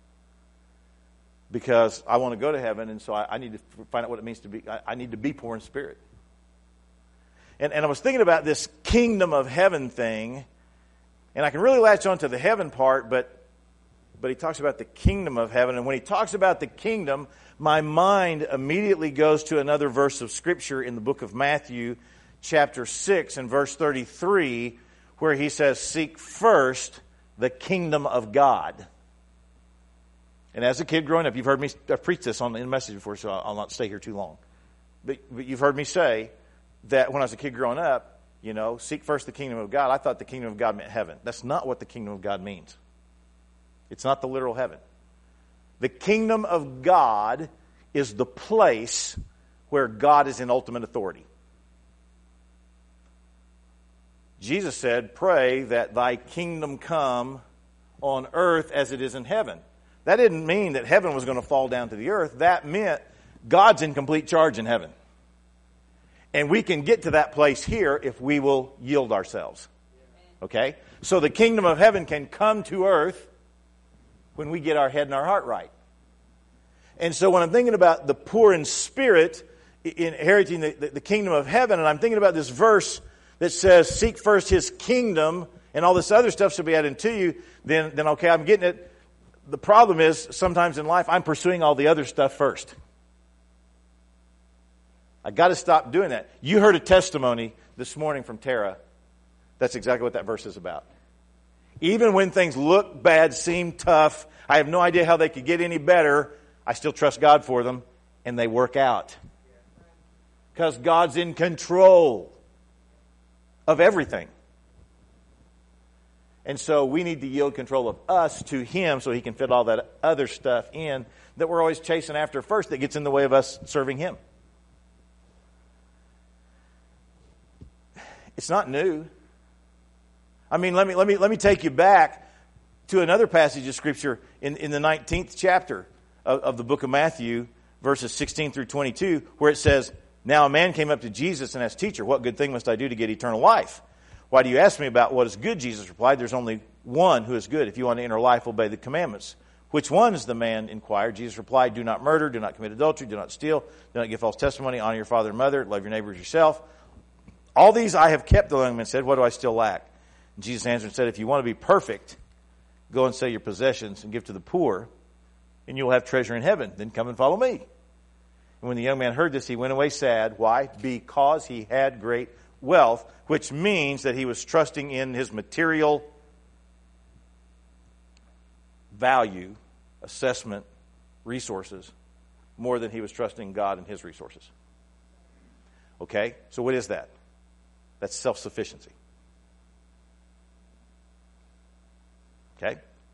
Because I want to go to heaven, and so I need to find out what it means to be. I need to be poor in spirit. And I was thinking about this kingdom of heaven thing, and I can really latch on to the heaven part, but he talks about the kingdom of heaven. And when he talks about the kingdom, my mind immediately goes to another verse of Scripture in the book of Matthew, chapter 6, and verse 33, where he says, "Seek first the kingdom of God." And as a kid growing up, you've heard me preach this in a message before, so I'll not stay here too long. But you've heard me say that when I was a kid growing up, seek first the kingdom of God. I thought the kingdom of God meant heaven. That's not what the kingdom of God means. It's not the literal heaven. The kingdom of God is the place where God is in ultimate authority. Jesus said, "Pray that thy kingdom come on earth as it is in heaven." That didn't mean that heaven was going to fall down to the earth. That meant God's in complete charge in heaven. And we can get to that place here if we will yield ourselves. Okay? So the kingdom of heaven can come to earth when we get our head and our heart right. And so when I'm thinking about the poor in spirit inheriting the kingdom of heaven, and I'm thinking about this verse that says, "Seek first His kingdom," and all this other stuff shall be added to you, then okay, I'm getting it. The problem is, sometimes in life, I'm pursuing all the other stuff first. I got to stop doing that. You heard a testimony this morning from Tara. That's exactly what that verse is about. Even when things look bad, seem tough, I have no idea how they could get any better, I still trust God for them, and they work out. Because God's in control of everything. And so we need to yield control of us to Him so He can fit all that other stuff in that we're always chasing after first that gets in the way of us serving Him. It's not new. I mean, let me take you back to another passage of Scripture in the 19th chapter of the book of Matthew, verses 16 through 22, where it says, "Now a man came up to Jesus and asked, 'Teacher, what good thing must I do to get eternal life?' 'Why do you ask me about what is good?' Jesus replied, 'There's only one who is good. If you want to enter life, obey the commandments.' 'Which ones?' the man inquired. Jesus replied, 'Do not murder, do not commit adultery, do not steal, do not give false testimony, honor your father and mother, love your neighbor as yourself. All these I have kept,' the young man said. 'What do I still lack?' And Jesus answered and said, 'If you want to be perfect, go and sell your possessions and give to the poor, and you'll have treasure in heaven. Then come and follow me.' And when the young man heard this, he went away sad. Why? Because he had great wealth, which means that he was trusting in his material value, assessment, resources, more than he was trusting God and His resources. Okay? So what is that? That's self-sufficiency. Okay?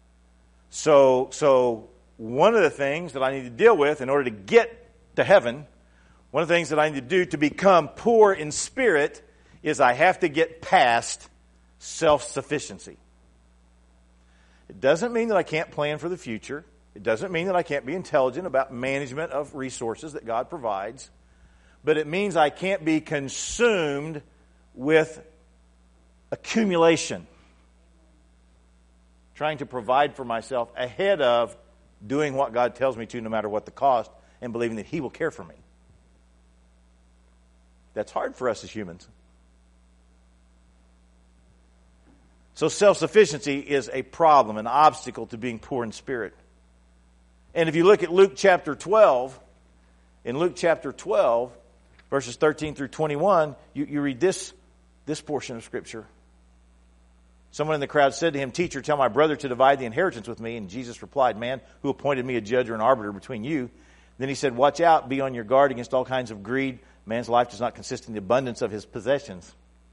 So one of the things that I need to deal with in order to get to heaven, one of the things that I need to do to become poor in spirit is I have to get past self-sufficiency. It doesn't mean that I can't plan for the future. It doesn't mean that I can't be intelligent about management of resources that God provides. But it means I can't be consumed with accumulation, trying to provide for myself ahead of doing what God tells me to, no matter what the cost, and believing that He will care for me. That's hard for us as humans. So self-sufficiency is a problem, an obstacle to being poor in spirit. And if you look at Luke chapter 12, in Luke chapter 12, verses 13 through 21, you read this portion of Scripture. Someone in the crowd said to him, "Teacher, tell my brother to divide the inheritance with me." And Jesus replied, "Man, who appointed me a judge or an arbiter between you?" Then He said, "Watch out, be on your guard against all kinds of greed. Man's life does not consist in the abundance of his possessions."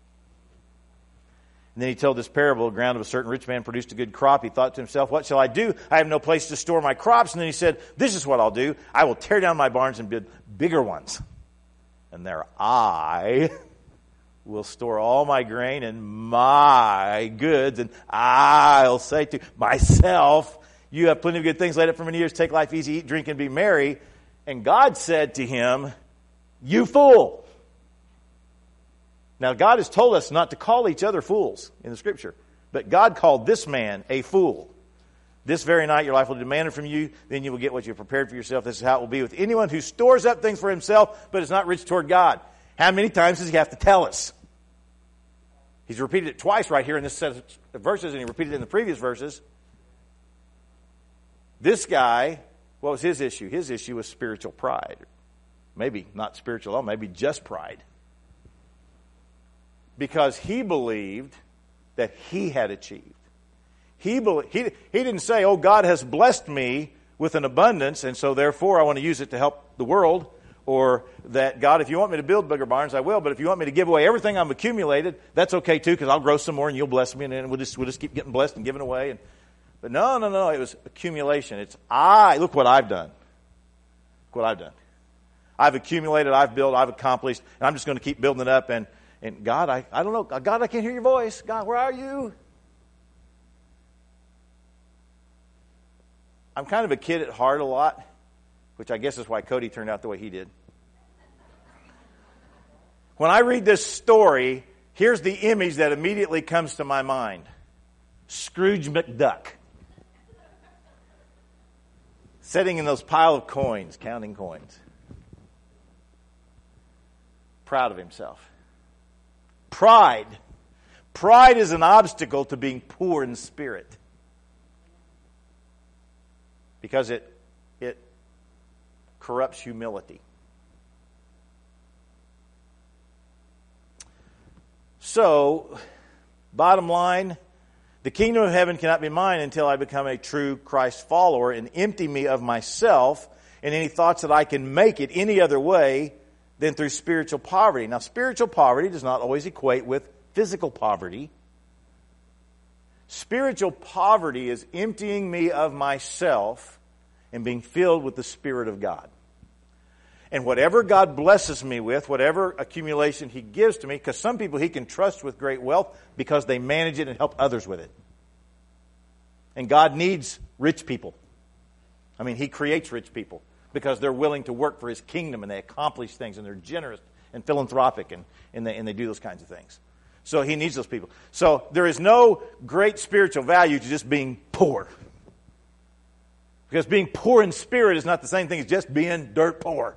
And then He told this parable. The ground of a certain rich man produced a good crop. He thought to himself, "What shall I do? I have no place to store my crops." And then He said, "This is what I'll do. I will tear down my barns and build bigger ones. And there I will store all my grain and my goods. And I'll say to myself, you have plenty of good things laid up for many years. Take life easy, eat, drink, and be merry." And God said to him, "You fool." Now, God has told us not to call each other fools in the Scripture. But God called this man a fool. "This very night your life will be demanded from you. Then you will get what you have prepared for yourself. This is how it will be with anyone who stores up things for himself, but is not rich toward God." How many times does He have to tell us? He's repeated it twice right here in this set of verses, and He repeated it in the previous verses. This guy, what was his issue? His issue was spiritual pride. Maybe not spiritual, maybe just pride. Because he believed that he had achieved. He didn't say, "Oh, God has blessed me with an abundance, and so therefore I want to use it to help the world." Or that, "God, if you want me to build bigger barns, I will. But if you want me to give away everything I've accumulated, that's okay too, because I'll grow some more and you'll bless me, and then we'll just keep getting blessed and giving away." But no. It was accumulation. It's look what I've done. Look what I've done. I've accumulated, I've built, I've accomplished, and I'm just going to keep building it up. And God, I don't know. God, I can't hear your voice. God, where are you? I'm kind of a kid at heart a lot, which I guess is why Cody turned out the way he did. When I read this story, here's the image that immediately comes to my mind. Scrooge McDuck. Sitting in those pile of coins, counting coins. Proud of himself. Pride. Pride is an obstacle to being poor in spirit. Because it corrupts humility. So, bottom line, the kingdom of heaven cannot be mine until I become a true Christ follower and empty me of myself and any thoughts that I can make it any other way than through spiritual poverty. Now, spiritual poverty does not always equate with physical poverty. Spiritual poverty is emptying me of myself and being filled with the Spirit of God. And whatever God blesses me with, whatever accumulation He gives to me, because some people He can trust with great wealth because they manage it and help others with it. And God needs rich people. I mean, He creates rich people because they're willing to work for His kingdom and they accomplish things and they're generous and philanthropic and they do those kinds of things. So He needs those people. So there is no great spiritual value to just being poor. Because being poor in spirit is not the same thing as just being dirt poor.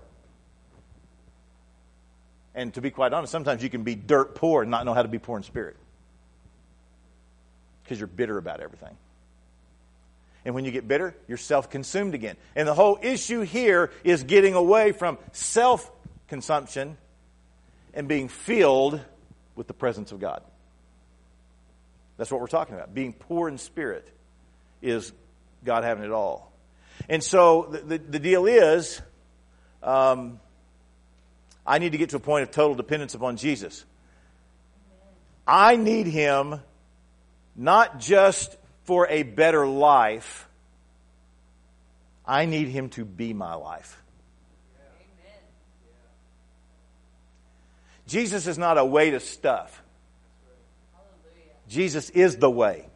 And to be quite honest, sometimes you can be dirt poor and not know how to be poor in spirit. Because you're bitter about everything. And when you get bitter, you're self-consumed again. And the whole issue here is getting away from self-consumption and being filled with the presence of God. That's what we're talking about. Being poor in spirit is God having it all. And so the deal is, I need to get to a point of total dependence upon Jesus. I need Him not just for a better life. I need Him to be my life. Amen. Jesus is not a way to stuff. Jesus is the way.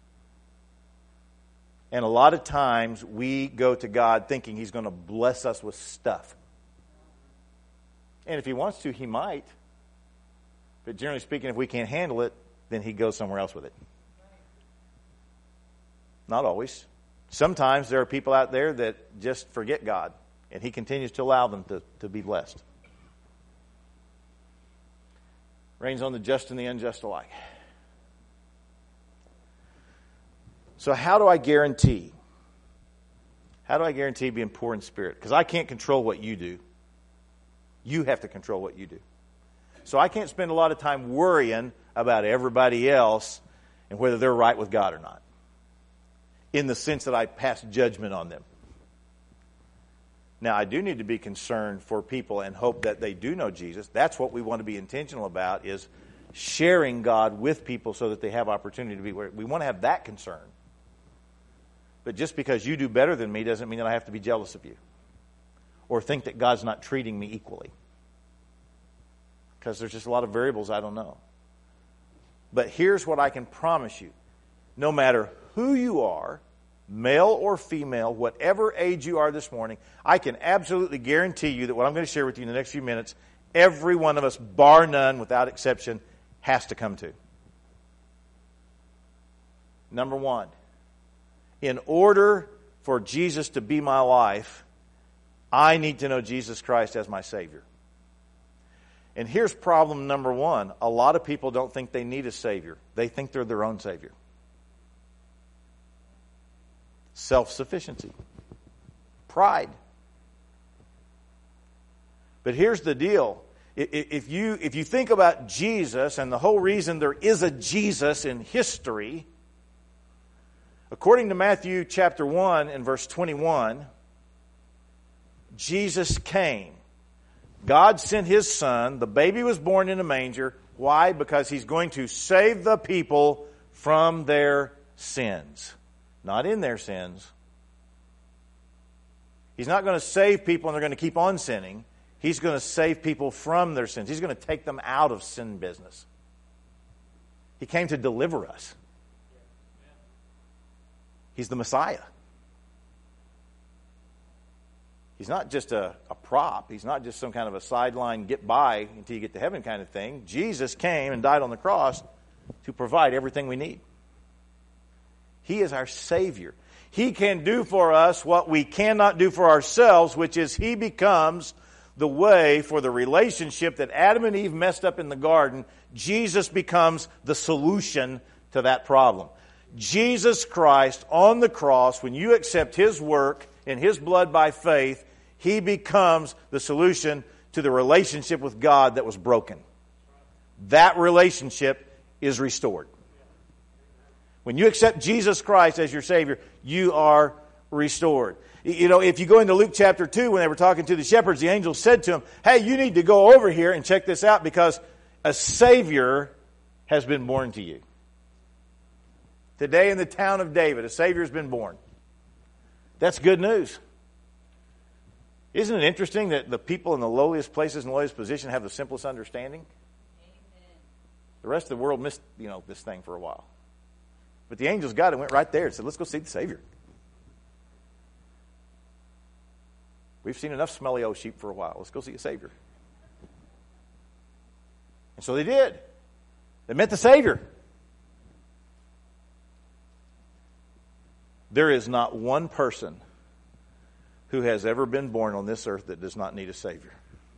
And a lot of times we go to God thinking He's going to bless us with stuff. And if He wants to, He might. But generally speaking, if we can't handle it, then He goes somewhere else with it. Not always. Sometimes there are people out there that just forget God, and He continues to allow them to be blessed. Rains on the just and the unjust alike. So how do I guarantee? How do I guarantee being poor in spirit? Because I can't control what you do. You have to control what you do. So I can't spend a lot of time worrying about everybody else and whether they're right with God or not. In the sense that I pass judgment on them. Now, I do need to be concerned for people and hope that they do know Jesus. That's what we want to be intentional about, is sharing God with people so that they have opportunity to be where we want to have that concern. But just because you do better than me doesn't mean that I have to be jealous of you. Or think that God's not treating me equally. Because there's just a lot of variables I don't know. But here's what I can promise you. No matter who you are, male or female, whatever age you are this morning, I can absolutely guarantee you that what I'm going to share with you in the next few minutes, every one of us, bar none, without exception, has to come to. Number one, in order for Jesus to be my life, I need to know Jesus Christ as my Savior. And here's problem number one. A lot of people don't think they need a Savior. They think they're their own Savior. Self-sufficiency. Pride. But here's the deal. If you think about Jesus and the whole reason there is a Jesus in history, according to Matthew chapter 1 and verse 21, Jesus came. God sent His Son. The baby was born in a manger. Why? Because He's going to save the people from their sins. Not in their sins. He's not going to save people and they're going to keep on sinning. He's going to save people from their sins. He's going to take them out of sin business. He came to deliver us. He's the Messiah. He's not just a prop. He's not just some kind of a sideline get by until you get to heaven kind of thing. Jesus came and died on the cross to provide everything we need. He is our Savior. He can do for us what we cannot do for ourselves, which is He becomes the way for the relationship that Adam and Eve messed up in the garden. Jesus becomes the solution to that problem. Jesus Christ on the cross, when you accept His work and His blood by faith, He becomes the solution to the relationship with God that was broken. That relationship is restored. When you accept Jesus Christ as your Savior, you are restored. You know, if you go into Luke chapter 2, when they were talking to the shepherds, the angel said to them, hey, you need to go over here and check this out because a Savior has been born to you. Today in the town of David, a Savior has been born. That's good news. Isn't it interesting that the people in the lowliest places and lowliest position have the simplest understanding? Amen. The rest of the world missed, this thing for a while. But the angels got it and went right there and said, let's go see the Savior. We've seen enough smelly old sheep for a while. Let's go see a Savior. And so they did. They met the Savior. There is not one person who has ever been born on this earth that does not need a Savior.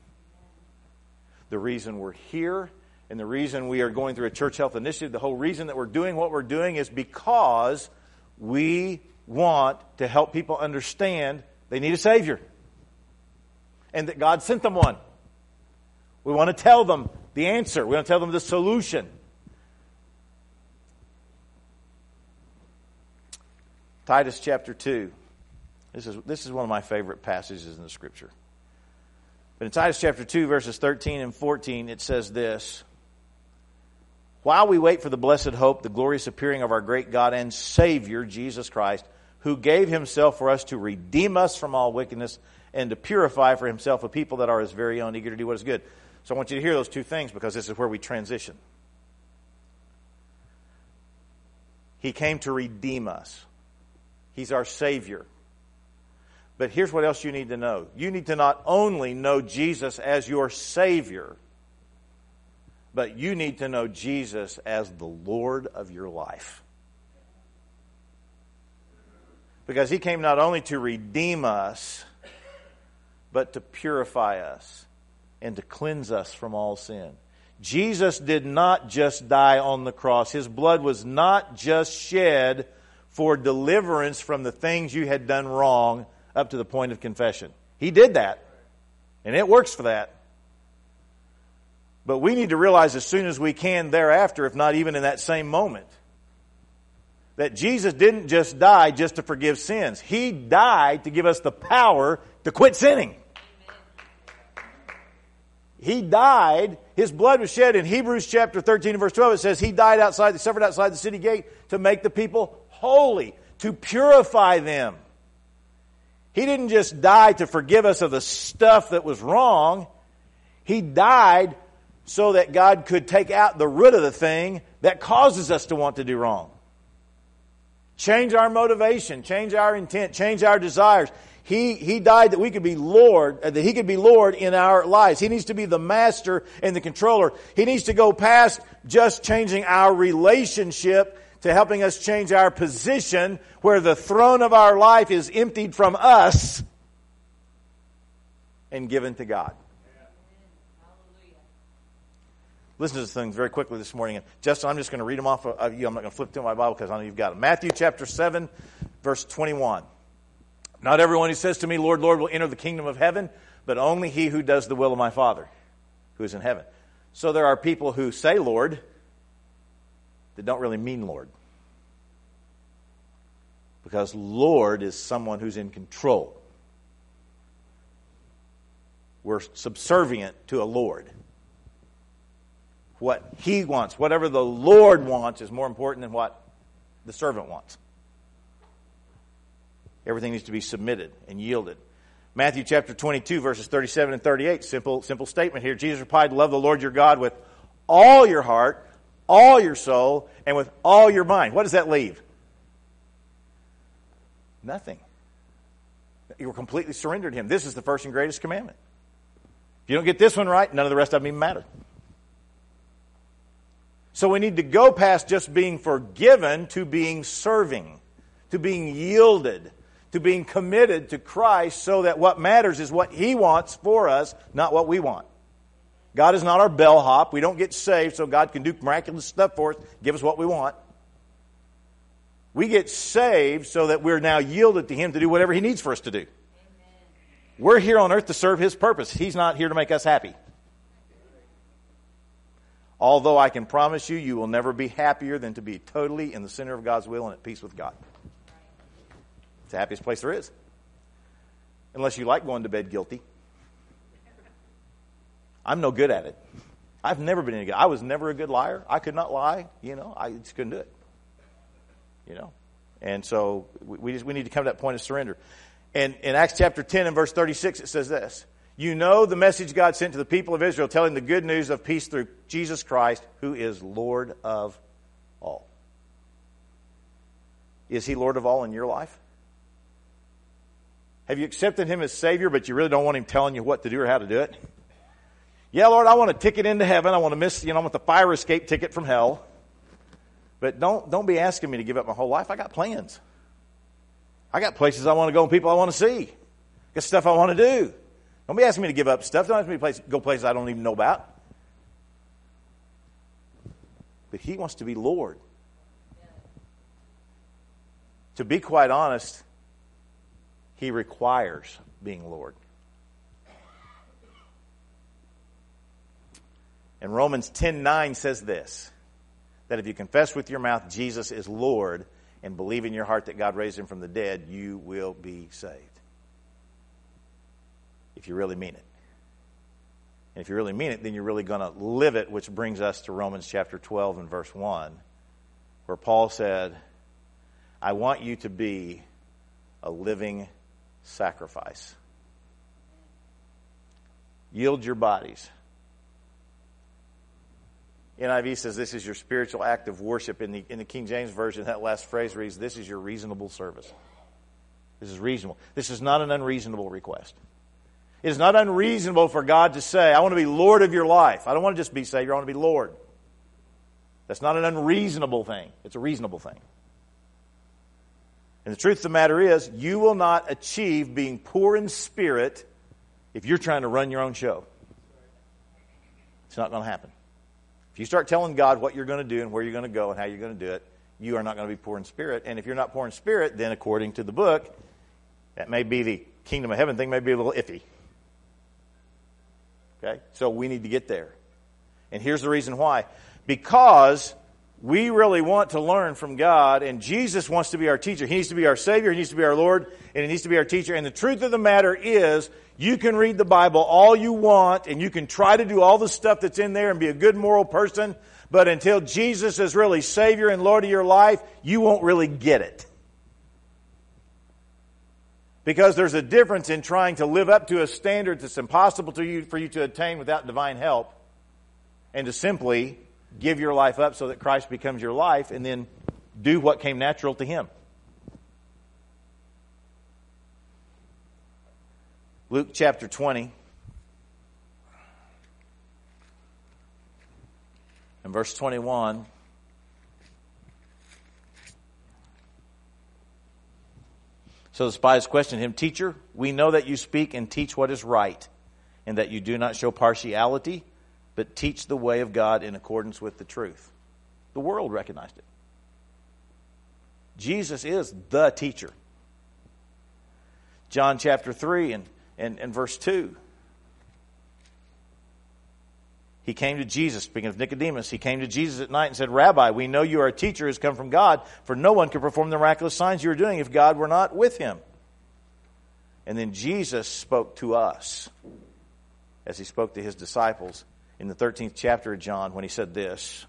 The reason we're here and the reason we are going through a church health initiative, the whole reason that we're doing what we're doing is because we want to help people understand they need a Savior. And that God sent them one. We want to tell them the answer. We want to tell them the solution. Titus chapter 2. This is one of my favorite passages in the Scripture. But in Titus chapter 2, verses 13 and 14, it says this. While we wait for the blessed hope, the glorious appearing of our great God and Savior, Jesus Christ, who gave himself for us to redeem us from all wickedness and to purify for himself a people that are his very own, eager to do what is good. So I want you to hear those two things because this is where we transition. He came to redeem us. He's our Savior. But here's what else you need to know. You need to not only know Jesus as your Savior, but you need to know Jesus as the Lord of your life. Because he came not only to redeem us, but to purify us and to cleanse us from all sin. Jesus did not just die on the cross. His blood was not just shed for deliverance from the things you had done wrong up to the point of confession. He did that, and it works for that. But we need to realize as soon as we can thereafter, if not even in that same moment, that Jesus didn't just die just to forgive sins. He died to give us the power to quit sinning. He died, his blood was shed in Hebrews chapter 13 and verse 12. It says he suffered outside the city gate to make the people holy, to purify them. He didn't just die to forgive us of the stuff that was wrong. He died so that God could take out the root of the thing that causes us to want to do wrong. Change our motivation, change our intent, change our desires. He died that we could be Lord, that He could be Lord in our lives. He needs to be the master and the controller. He needs to go past just changing our relationship to helping us change our position, where the throne of our life is emptied from us and given to God. Listen to this thing very quickly this morning. Justin, I'm just going to read them off of you. I'm not going to flip through my Bible because I know you've got them. Matthew chapter 7, verse 21. Not everyone who says to me, Lord, Lord, will enter the kingdom of heaven, but only he who does the will of my Father who is in heaven. So there are people who say Lord that don't really mean Lord. Because Lord is someone who's in control. We're subservient to a Lord. What he wants, whatever the Lord wants, is more important than what the servant wants. Everything needs to be submitted and yielded. Matthew chapter 22, verses 37 and 38. Simple statement here. Jesus replied, love the Lord your God with all your heart, all your soul, and with all your mind. What does that leave? Nothing. You were completely surrendered to him. This is the first and greatest commandment. If you don't get this one right, none of the rest of them even matter. So we need to go past just being forgiven to being serving, to being yielded, to being committed to Christ, so that what matters is what he wants for us, not what we want. God is not our bellhop. We don't get saved so God can do miraculous stuff for us, give us what we want. We get saved so that we're now yielded to him to do whatever he needs for us to do. Amen. We're here on earth to serve his purpose. He's not here to make us happy. Although I can promise you, you will never be happier than to be totally in the center of God's will and at peace with God. It's the happiest place there is. Unless you like going to bed guilty. I'm no good at it. I've never been any good. I was never a good liar. I could not lie. I just couldn't do it. You know, and so we need to come to that point of surrender. And in Acts chapter 10 and verse 36, it says this: "You know the message God sent to the people of Israel, telling the good news of peace through Jesus Christ, who is Lord of all." Is He Lord of all in your life? Have you accepted Him as Savior, but you really don't want Him telling you what to do or how to do it? Yeah, Lord, I want a ticket into heaven. I want to miss, I want the fire escape ticket from hell. But don't be asking me to give up my whole life. I got plans. I got places I want to go and people I want to see. I got stuff I want to do. Don't be asking me to give up stuff. Don't ask me to go places I don't even know about. But He wants to be Lord. To be quite honest, He requires being Lord. And Romans 10:9 says this, that if you confess with your mouth Jesus is Lord and believe in your heart that God raised Him from the dead, you will be saved. If you really mean it. And if you really mean it, then you're really going to live it, which brings us to Romans chapter 12 and verse 1, where Paul said, "I want you to be a living sacrifice." Yield your bodies. NIV says this is your spiritual act of worship. In the King James Version, that last phrase reads, "This is your reasonable service." This is reasonable. This is not an unreasonable request. It is not unreasonable for God to say, "I want to be Lord of your life. I don't want to just be Savior, I want to be Lord." That's not an unreasonable thing. It's a reasonable thing. And the truth of the matter is, you will not achieve being poor in spirit if you're trying to run your own show. It's not going to happen. If you start telling God what you're going to do and where you're going to go and how you're going to do it, you are not going to be poor in spirit. And if you're not poor in spirit, then according to the book, that may be the kingdom of heaven thing may be a little iffy. Okay? So we need to get there. And here's the reason why. Because we really want to learn from God, and Jesus wants to be our teacher. He needs to be our Savior, He needs to be our Lord, and He needs to be our teacher. And the truth of the matter is, you can read the Bible all you want, and you can try to do all the stuff that's in there and be a good moral person, but until Jesus is really Savior and Lord of your life, you won't really get it. Because there's a difference in trying to live up to a standard that's impossible for you to attain without divine help, and to simply give your life up so that Christ becomes your life and then do what came natural to Him. Luke chapter 20 and verse 21. So the spies questioned Him, "Teacher, we know that you speak and teach what is right, and that you do not show partiality, but teach the way of God in accordance with the truth." The world recognized it. Jesus is the teacher. John chapter 3 and verse 2. He came to Jesus, speaking of Nicodemus, he came to Jesus at night and said, "Rabbi, we know you are a teacher who has come from God, for no one could perform the miraculous signs you are doing if God were not with him." And then Jesus spoke to us as He spoke to His disciples in the 13th chapter of John when He said this,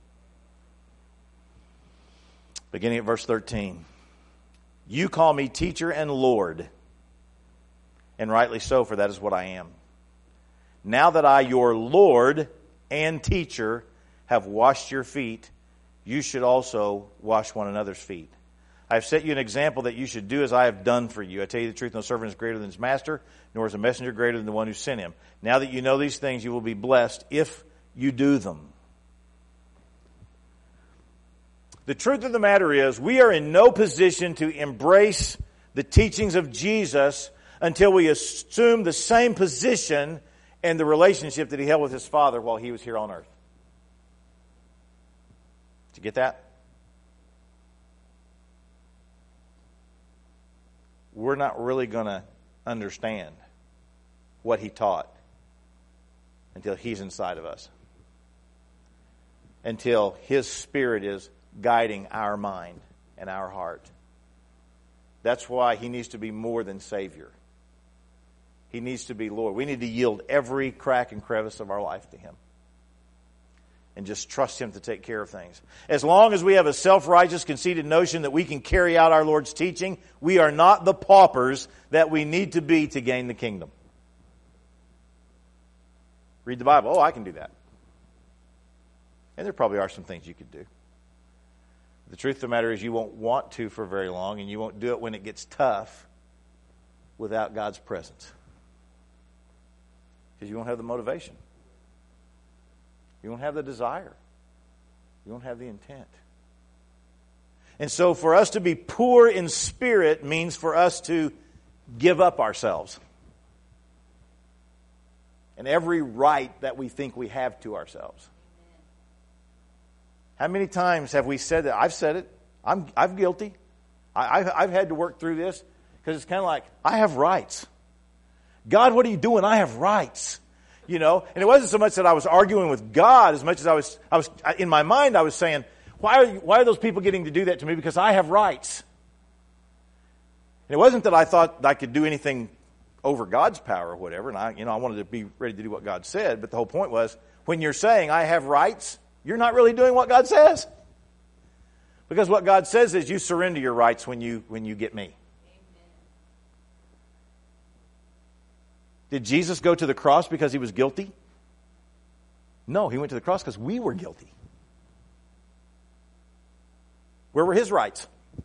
beginning at verse 13. "You call me teacher and Lord, and rightly so, for that is what I am. Now that I, your Lord and teacher, have washed your feet, you should also wash one another's feet. I have set you an example that you should do as I have done for you. I tell you the truth, no servant is greater than his master, nor is a messenger greater than the one who sent him. Now that you know these things, you will be blessed if you do them." The truth of the matter is, we are in no position to embrace the teachings of Jesus until we assume the same position and the relationship that He held with His Father while He was here on earth. Did you get that? We're not really going to understand what He taught until He's inside of us. Until His Spirit is guiding our mind and our heart. That's why He needs to be more than Savior. He needs to be Lord. We need to yield every crack and crevice of our life to Him. and just trust Him to take care of things. As long as we have a self-righteous, conceited notion that we can carry out our Lord's teaching, we are not the paupers that we need to be to gain the kingdom. Read the Bible. Oh, I can do that. And there probably are some things you could do. The truth of the matter is you won't want to for very long, and you won't do it when it gets tough without God's presence. Because you won't have the motivation. You won't have the desire. You won't have the intent. And so for us to be poor in spirit means for us to give up ourselves. And every right that we think we have to ourselves. How many times have we said that? I've said it. I'm guilty. I've had to work through this because it's kind of like, I have rights. God, what are you doing? I have rights. You know, and it wasn't so much that I was arguing with God as much as I was in my mind I was saying, why are those people getting to do that to me? Because I have rights. And it wasn't that I thought I could do anything over God's power or whatever, and I wanted to be ready to do what God said, but the whole point was, when you're saying I have rights, you're not really doing what God says. Because what God says is you surrender your rights when you get me. Did Jesus go to the cross because He was guilty? No, He went to the cross because we were guilty. Where were His rights?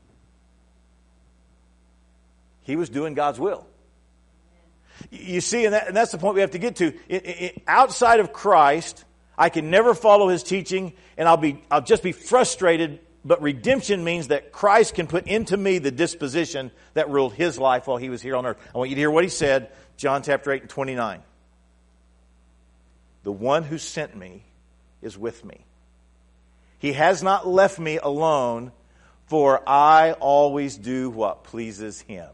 He was doing God's will. You see, and that's the point we have to get to. Outside of Christ, I can never follow His teaching, and I'll just be frustrated. But redemption means that Christ can put into me the disposition that ruled His life while He was here on earth. I want you to hear what He said, John chapter 8 and 29. The one who sent me is with me. He has not left me alone, for I always do what pleases Him.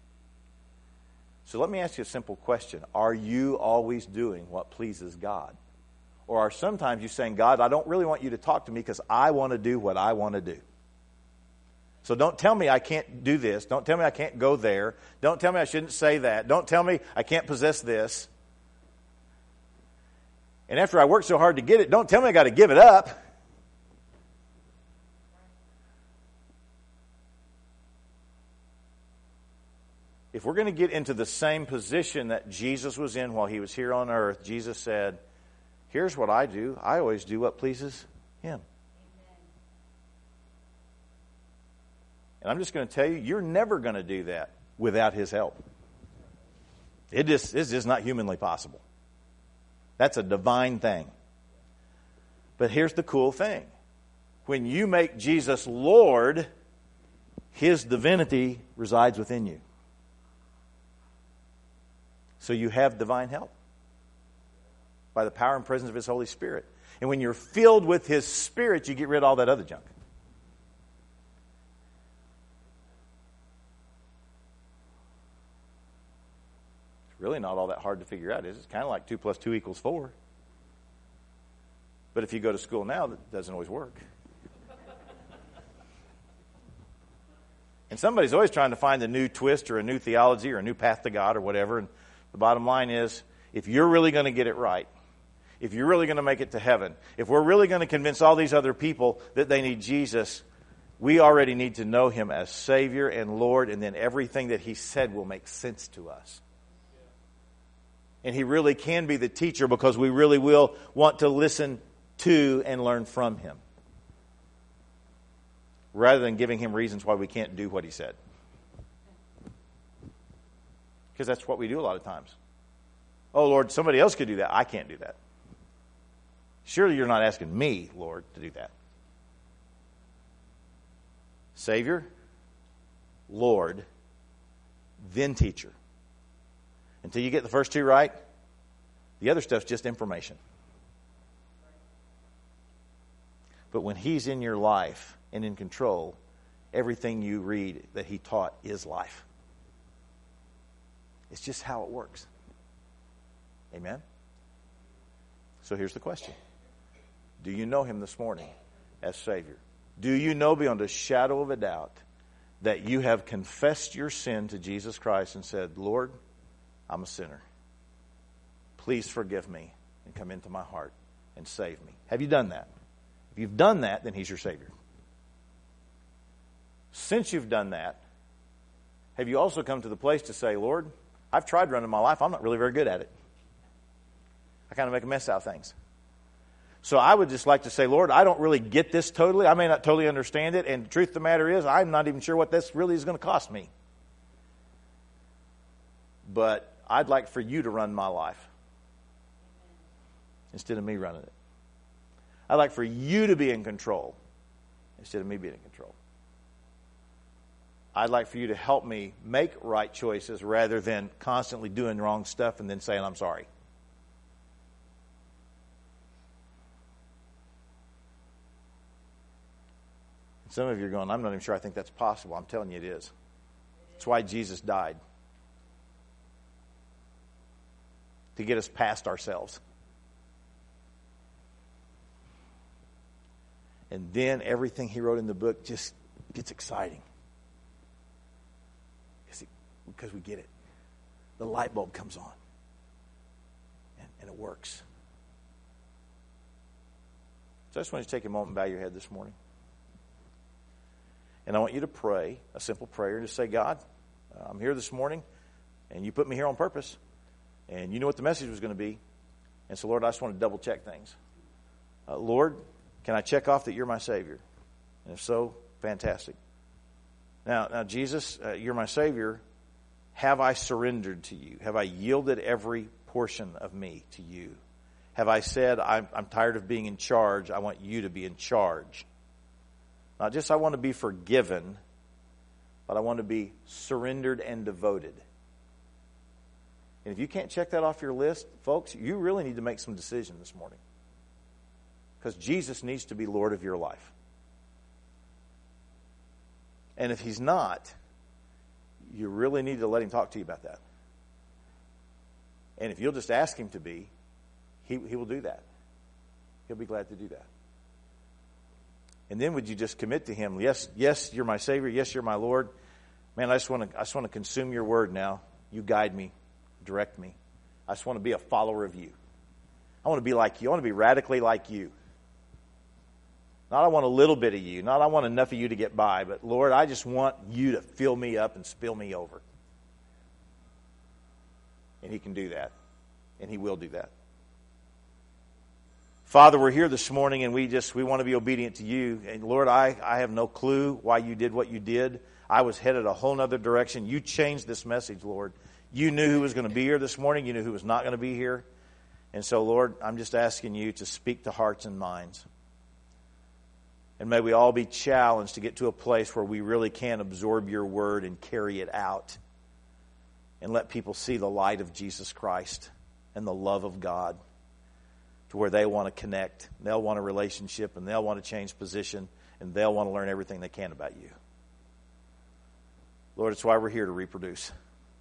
So let me ask you a simple question. Are you always doing what pleases God? Or are sometimes you saying, God, I don't really want you to talk to me because I want to do what I want to do. So don't tell me I can't do this. Don't tell me I can't go there. Don't tell me I shouldn't say that. Don't tell me I can't possess this. And after I work so hard to get it, don't tell me I got to give it up. If we're going to get into the same position that Jesus was in while He was here on earth, Jesus said, here's what I do. I always do what pleases Him. And I'm just going to tell you, you're never going to do that without His help. It's just not humanly possible. That's a divine thing. But here's the cool thing. When you make Jesus Lord, His divinity resides within you. So you have divine help by the power and presence of His Holy Spirit. And when you're filled with His Spirit, you get rid of all that other junk. It's really not all that hard to figure out, is it? It's kind of like 2 + 2 = 4. But if you go to school now, that doesn't always work. And somebody's always trying to find a new twist or a new theology or a new path to God or whatever. And the bottom line is, if you're really going to get it right, if you're really going to make it to heaven, if we're really going to convince all these other people that they need Jesus, we already need to know Him as Savior and Lord, and then everything that He said will make sense to us. And He really can be the teacher because we really will want to listen to and learn from Him, rather than giving Him reasons why we can't do what He said. Because that's what we do a lot of times. Oh, Lord, somebody else could do that. I can't do that. Surely you're not asking me, Lord, to do that. Savior, Lord, then teacher. Until you get the first two right, the other stuff's just information. But when He's in your life and in control, everything you read that He taught is life. It's just how it works. Amen? So here's the question. Do you know Him this morning as Savior? Do you know beyond a shadow of a doubt that you have confessed your sin to Jesus Christ and said, Lord, I'm a sinner. Please forgive me and come into my heart. and save me. Have you done that? If you've done that, then He's your Savior. Since you've done that, have you also come to the place to say, Lord, I've tried running my life. I'm not really very good at it. I kind of make a mess out of things. So I would just like to say, Lord, I don't really get this totally. I may not totally understand it. And the truth of the matter is, I'm not even sure what this really is going to cost me. But I'd like for you to run my life instead of me running it. I'd like for you to be in control instead of me being in control. I'd like for you to help me make right choices rather than constantly doing wrong stuff and then saying, I'm sorry. Some of you are going, I'm not even sure I think that's possible. I'm telling you it is. That's why Jesus died. To get us past ourselves. And then everything He wrote in the book just gets exciting. Because we get it. The light bulb comes on. And it works. So I just want you to take a moment and bow your head this morning. And I want you to pray a simple prayer and just say, God, I'm here this morning, and you put me here on purpose. And you knew what the message was going to be. And so, Lord, I just want to double check things. Lord, can I check off that you're my Savior? And if so, fantastic. Now, Jesus, you're my Savior. Have I surrendered to you? Have I yielded every portion of me to you? Have I said, I'm tired of being in charge. I want you to be in charge. Not just I want to be forgiven, but I want to be surrendered and devoted. And if you can't check that off your list, folks, you really need to make some decision this morning. Because Jesus needs to be Lord of your life. And if He's not, you really need to let Him talk to you about that. And if you'll just ask Him to be, He will do that. He'll be glad to do that. And then would you just commit to Him, yes, you're my Savior, yes, you're my Lord. Man, I just want to consume your word now. You guide me. Direct me. I just want to be a follower of you. I want to be like you. I want to be radically like you. Not I want a little bit of you. Not I want enough of you to get by. But Lord, I just want you to fill me up and spill me over. And He can do that. And He will do that. Father, we're here this morning and we want to be obedient to you. And Lord, I have no clue why you did what you did. I was headed a whole other direction. You changed this message, Lord. You knew who was going to be here this morning. You knew who was not going to be here. And so, Lord, I'm just asking you to speak to hearts and minds. And may we all be challenged to get to a place where we really can absorb your word and carry it out. And let people see the light of Jesus Christ and the love of God. To where they want to connect, they'll want a relationship, and they'll want to change position, and they'll want to learn everything they can about you. Lord, it's why we're here to reproduce.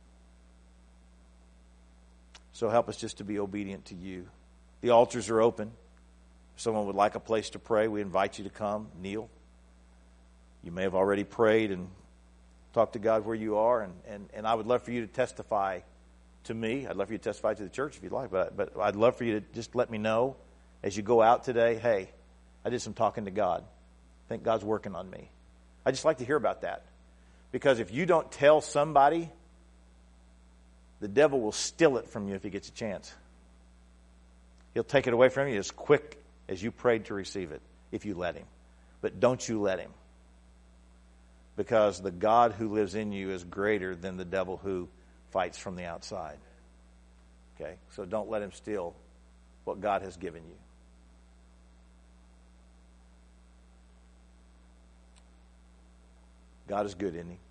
So help us just to be obedient to you. The altars are open. If someone would like a place to pray, we invite you to come, kneel. You may have already prayed and talked to God where you are, and I would love for you to testify to me. I'd love for you to testify to the church if you'd like, but I'd love for you to just let me know as you go out today, hey, I did some talking to God. I think God's working on me. I'd just like to hear about that. Because if you don't tell somebody, the devil will steal it from you if he gets a chance. He'll take it away from you as quick as you prayed to receive it, if you let him. But don't you let him. Because the God who lives in you is greater than the devil who fights from the outside. Okay? So don't let him steal what God has given you. God is good, isn't he?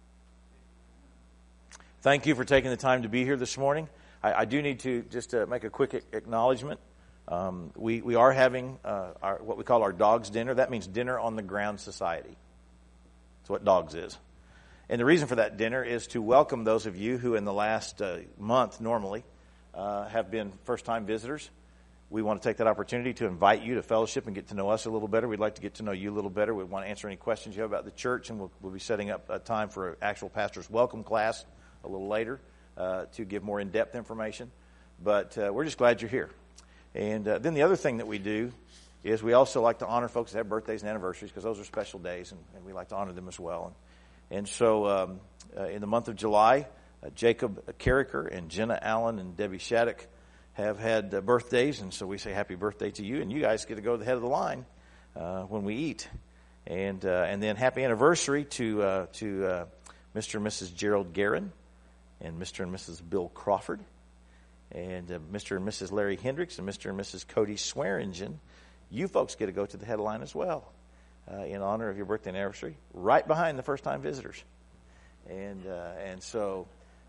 Thank you for taking the time to be here this morning. I do need to just make a quick acknowledgement. We are having what we call our Dogs Dinner. That means Dinner on the Ground Society. That's what Dogs is. And the reason for that dinner is to welcome those of you who in the last month normally have been first-time visitors. We want to take that opportunity to invite you to fellowship and get to know us a little better. We'd like to get to know you a little better. We want to answer any questions you have about the church, and we'll be setting up a time for an actual pastor's welcome class a little later to give more in-depth information. But we're just glad you're here. And then the other thing that we do is we also like to honor folks that have birthdays and anniversaries, because those are special days, and we like to honor them as well. And so in the month of July, Jacob Carricker and Jenna Allen and Debbie Shattuck have had birthdays, and so we say happy birthday to you, and you guys get to go to the head of the line when we eat. And then happy anniversary to Mr. and Mrs. Gerald Guerin and Mr. and Mrs. Bill Crawford, and Mr. and Mrs. Larry Hendricks and Mr. and Mrs. Cody Swearingen. You folks get to go to the head of the line as well in honor of your birthday anniversary, right behind the first-time visitors. And so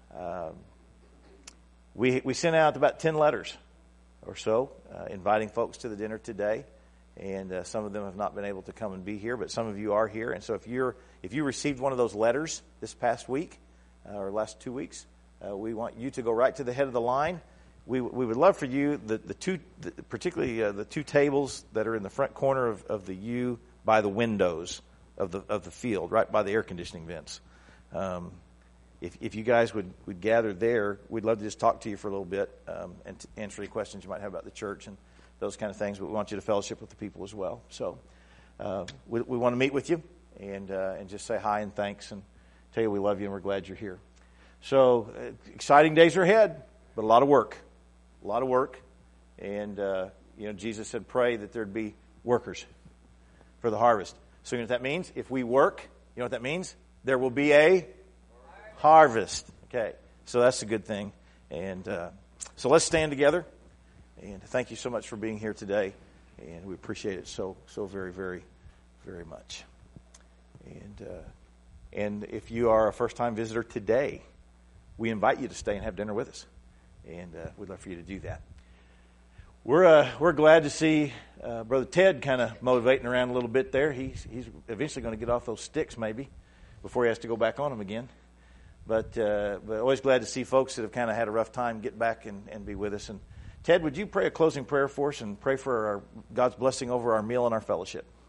we sent out about 10 letters or so inviting folks to the dinner today. And some of them have not been able to come and be here, but some of you are here. And so if you received one of those letters this past week or last 2 weeks, we want you to go right to the head of the line. We would love for you, particularly the two tables that are in the front corner of the U by the windows of the field, right by the air conditioning vents. If you guys would gather there, we'd love to just talk to you for a little bit and to answer any questions you might have about the church and those kind of things, but we want you to fellowship with the people as well. So we want to meet with you and just say hi and thanks and tell you we love you and we're glad you're here. So exciting days are ahead, but a lot of work. And, Jesus said pray that there'd be workers for the harvest. So you know what that means? If we work, you know what that means? There will be a harvest. Okay, so that's a good thing. And so let's stand together. And thank you so much for being here today. And we appreciate it so very, very, very much. And if you are a first-time visitor today, we invite you to stay and have dinner with us. And we'd love for you to do that. We're glad to see Brother Ted kind of motivating around a little bit there. He's eventually going to get off those sticks maybe before he has to go back on them again. But always glad to see folks that have kind of had a rough time get back and be with us. And Ted, would you pray a closing prayer for us and pray for God's blessing over our meal and our fellowship?